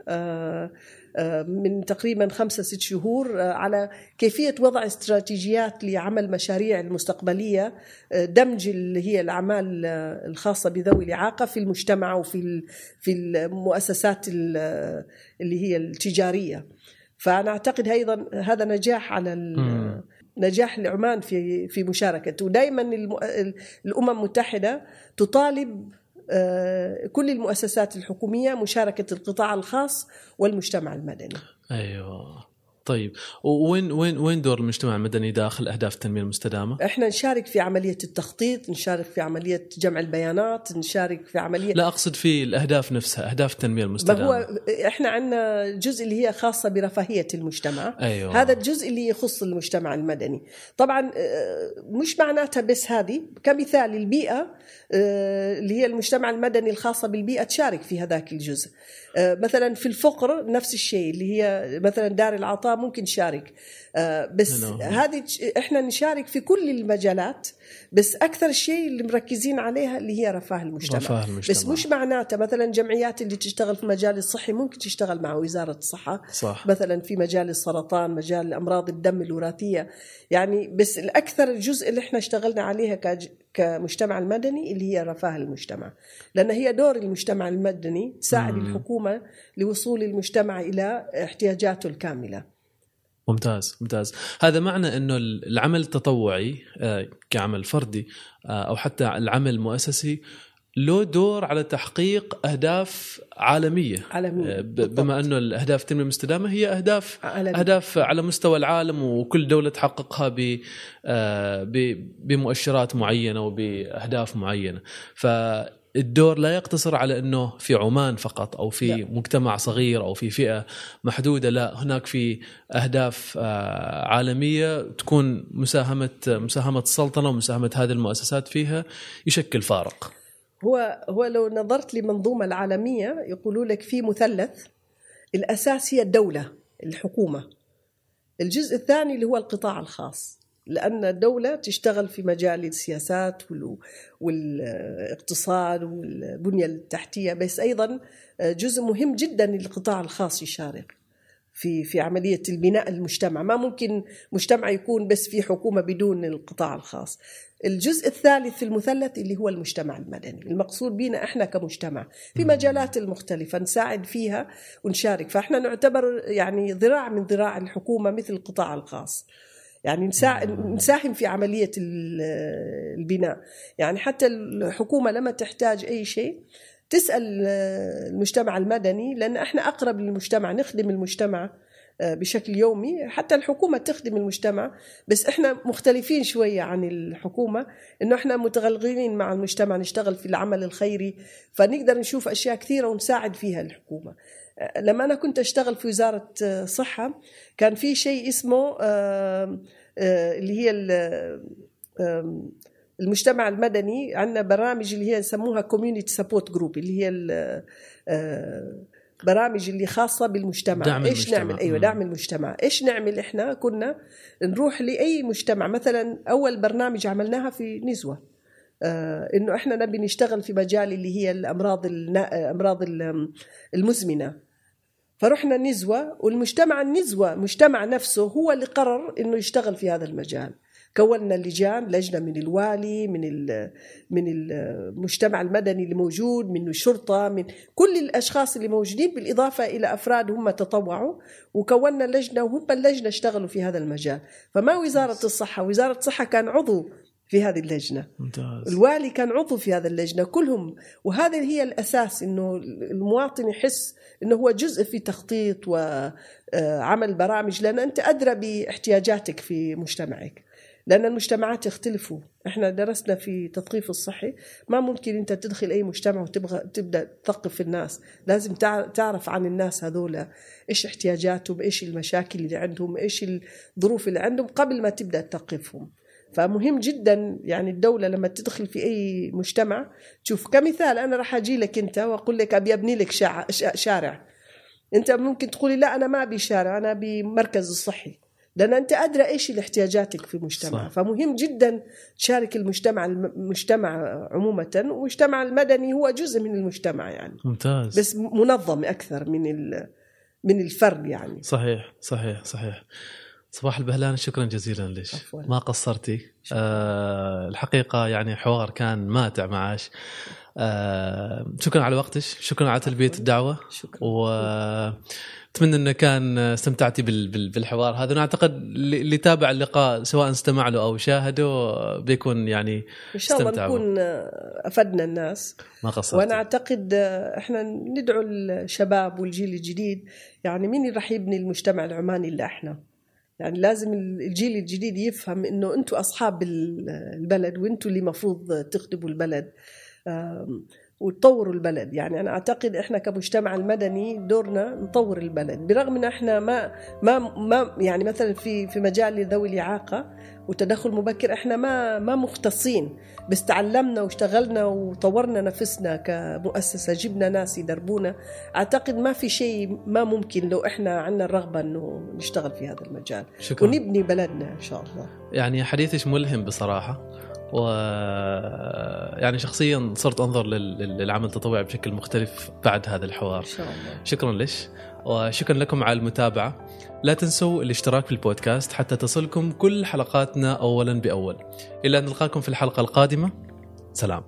من تقريبا خمسة ست شهور على كيفية وضع استراتيجيات لعمل مشاريع المستقبلية، دمج اللي هي الأعمال الخاصة بذوي الإعاقة في المجتمع وفي في المؤسسات اللي هي التجارية. فأنا أعتقد أيضا هذا نجاح على نجاح العمان في في مشاركته. ودائما الأمم المتحدة تطالب كل المؤسسات الحكومية مشاركة القطاع الخاص والمجتمع المدني. أيوة. طيب وين وين وين دور المجتمع المدني داخل أهداف التنمية المستدامة؟ إحنا نشارك في عملية التخطيط، نشارك في عملية جمع البيانات، نشارك في عملية. لا أقصد في الأهداف نفسها، أهداف التنمية المستدامة. هو إحنا عندنا جزء اللي هي خاصة برفاهية المجتمع. أيوة. هذا الجزء اللي يخص المجتمع المدني. طبعا مش معناتها بس هذه، كمثال البيئة اللي هي المجتمع المدني الخاصة بالبيئة تشارك في هذاك الجزء. مثلا في الفقر نفس الشيء، اللي هي مثلا دار العطاء ممكن نشارك. بس هذه احنا نشارك في كل المجالات، بس اكثر شيء اللي مركزين عليها اللي هي رفاه المجتمع. رفاه المجتمع. بس مش معناته مثلا جمعيات اللي تشتغل في مجال الصحي ممكن تشتغل مع وزارة الصحة. صح. مثلا في مجال السرطان، مجال امراض الدم الوراثية يعني. بس الاكثر الجزء اللي احنا اشتغلنا عليها كمجتمع المدني اللي هي رفاه المجتمع، لان هي دور المجتمع المدني تساعد م. الحكومة لوصول المجتمع الى احتياجاته الكاملة. ممتاز ممتاز. هذا معنى أنه العمل التطوعي كعمل فردي أو حتى العمل المؤسسي له دور على تحقيق أهداف عالمية, عالمية. بما أنه الأهداف التنمية المستدامة هي أهداف عالمية. أهداف على مستوى العالم، وكل دولة تحققها بمؤشرات معينة وبأهداف معينة. ف الدور لا يقتصر على أنه في عمان فقط أو في لا. مجتمع صغير أو في فئة محدودة، لا، هناك في أهداف عالمية تكون مساهمة مساهمة السلطنة ومساهمة هذه المؤسسات فيها يشكل فارق. هو هو لو نظرت لمنظومة العالمية يقولوا لك في مثلث، الأساس هي الدولة الحكومة، الجزء الثاني اللي هو القطاع الخاص، لأن الدولة تشتغل في مجال السياسات والاقتصاد والبنية التحتية، بس أيضا جزء مهم جدا للقطاع الخاص يشارك في في عملية البناء المجتمع. ما ممكن مجتمع يكون بس في حكومة بدون القطاع الخاص. الجزء الثالث في المثلث اللي هو المجتمع المدني، المقصود بينا احنا كمجتمع في مجالات المختلفة نساعد فيها ونشارك. فاحنا نعتبر يعني ذراع من ذراع الحكومة مثل القطاع الخاص، يعني نساهم في عملية البناء. يعني حتى الحكومة لما تحتاج أي شيء تسأل المجتمع المدني، لأن احنا أقرب للمجتمع، نخدم المجتمع بشكل يومي. حتى الحكومة تخدم المجتمع، بس احنا مختلفين شوية عن الحكومة، إنه احنا متغلغلين مع المجتمع، نشتغل في العمل الخيري، فنقدر نشوف أشياء كثيرة ونساعد فيها الحكومة. لما أنا كنت أشتغل في وزارة صحة كان في شيء اسمه اللي هي المجتمع المدني، عندنا برامج اللي هي يسموها community support group، اللي هي برامج اللي خاصة بالمجتمع. دعم إيش المجتمع. نعمل؟ أيوة، دعم المجتمع. إيش نعمل؟ إحنا كنا نروح لأي مجتمع. مثلا أول برنامج عملناها في نزوة، آه إنه إحنا نبي نشتغل في مجال اللي هي الأمراض الأمراض المزمنة، فرحنا نزوة، والمجتمع النزوة مجتمع نفسه هو اللي قرر إنه يشتغل في هذا المجال. كوننا اللجان، لجنة من الوالي، من من المجتمع المدني اللي موجود، من الشرطة، من كل الأشخاص اللي موجودين، بالإضافة إلى أفراد هم تطوعوا، وكوننا لجنة وهم اللجنة اشتغلوا في هذا المجال. فما وزارة الصحة، وزارة الصحة كان عضو في هذه اللجنة، ممتاز. الوالي كان عضو في هذا اللجنة، كلهم. وهذا هي الأساس، إنه المواطن يحس إنه هو جزء في تخطيط وعمل برامج، لأن أنت أدرى باحتياجاتك في مجتمعك. لأن المجتمعات يختلفوا. إحنا درسنا في تثقيف الصحي ما ممكن أنت تدخل أي مجتمع وتبغى تبدأ تثقف الناس، لازم تعرف عن الناس هذولا إيش احتياجاتهم، إيش المشاكل اللي عندهم، إيش الظروف اللي عندهم قبل ما تبدأ تثقفهم. فمهم جدا يعني الدولة لما تدخل في أي مجتمع تشوف. كمثال أنا راح أجي لك أنت وأقول لك أبي أبني لك شارع، أنت ممكن تقولي لا أنا ما أبي شارع، أنا أبي مركز الصحي، لأن أنت أدرى إيش احتياجاتك في المجتمع. صح. فمهم جدا تشارك المجتمع المجتمع عموما، والمجتمع المدني هو جزء من المجتمع يعني. ممتاز. بس منظم أكثر من من الفرد يعني. صحيح صحيح صحيح. صباح البهلان، شكرا جزيلا لك، ما قصرتي. آه الحقيقة يعني حوار كان ماتع معاش. آه شكرا على وقتك، شكرا على تلبية الدعوة، وأتمنى أنه كان استمتعتي بالحوار هذا. أنا أعتقد اللي تابع اللقاء سواء استمع له أو شاهده بيكون يعني إن شاء الله نكون أفدنا الناس. ما قصرتي. وأنا أعتقد إحنا ندعو الشباب والجيل الجديد، يعني مين راح يبني المجتمع العماني اللي إحنا؟ يعني لازم الجيل الجديد يفهم إنه أنتوا أصحاب البلد، وأنتوا اللي مفروض تخدموا البلد وتطوروا البلد. يعني أنا أعتقد إحنا كمجتمع المدني دورنا نطور البلد، برغم إن إحنا ما ما ما يعني مثلا في في مجال ذوي الإعاقة وتدخل مبكر إحنا ما ما مختصين، بس تعلمنا واشتغلنا وطورنا نفسنا كمؤسسة، جبنا ناس يدربونا. أعتقد ما في شيء ما ممكن لو إحنا عندنا الرغبة إنه نشتغل في هذا المجال. شكرا. ونبني بلدنا إن شاء الله. يعني حديثك ملهم بصراحة، و يعني شخصيا صرت أنظر للعمل التطوعي بشكل مختلف بعد هذا الحوار. إن شاء الله. شكرا لك، وشكرا لكم على المتابعة. لا تنسوا الاشتراك في البودكاست حتى تصلكم كل حلقاتنا أولا بأول. إلى أن نلقاكم في الحلقة القادمة. سلام.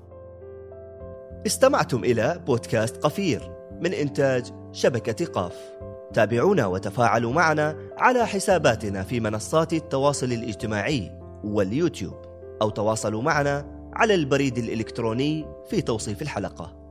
استمعتم إلى بودكاست قفير من إنتاج شبكة قاف. تابعونا وتفاعلوا معنا على حساباتنا في منصات التواصل الاجتماعي واليوتيوب، أو تواصلوا معنا على البريد الإلكتروني في توصيف الحلقة.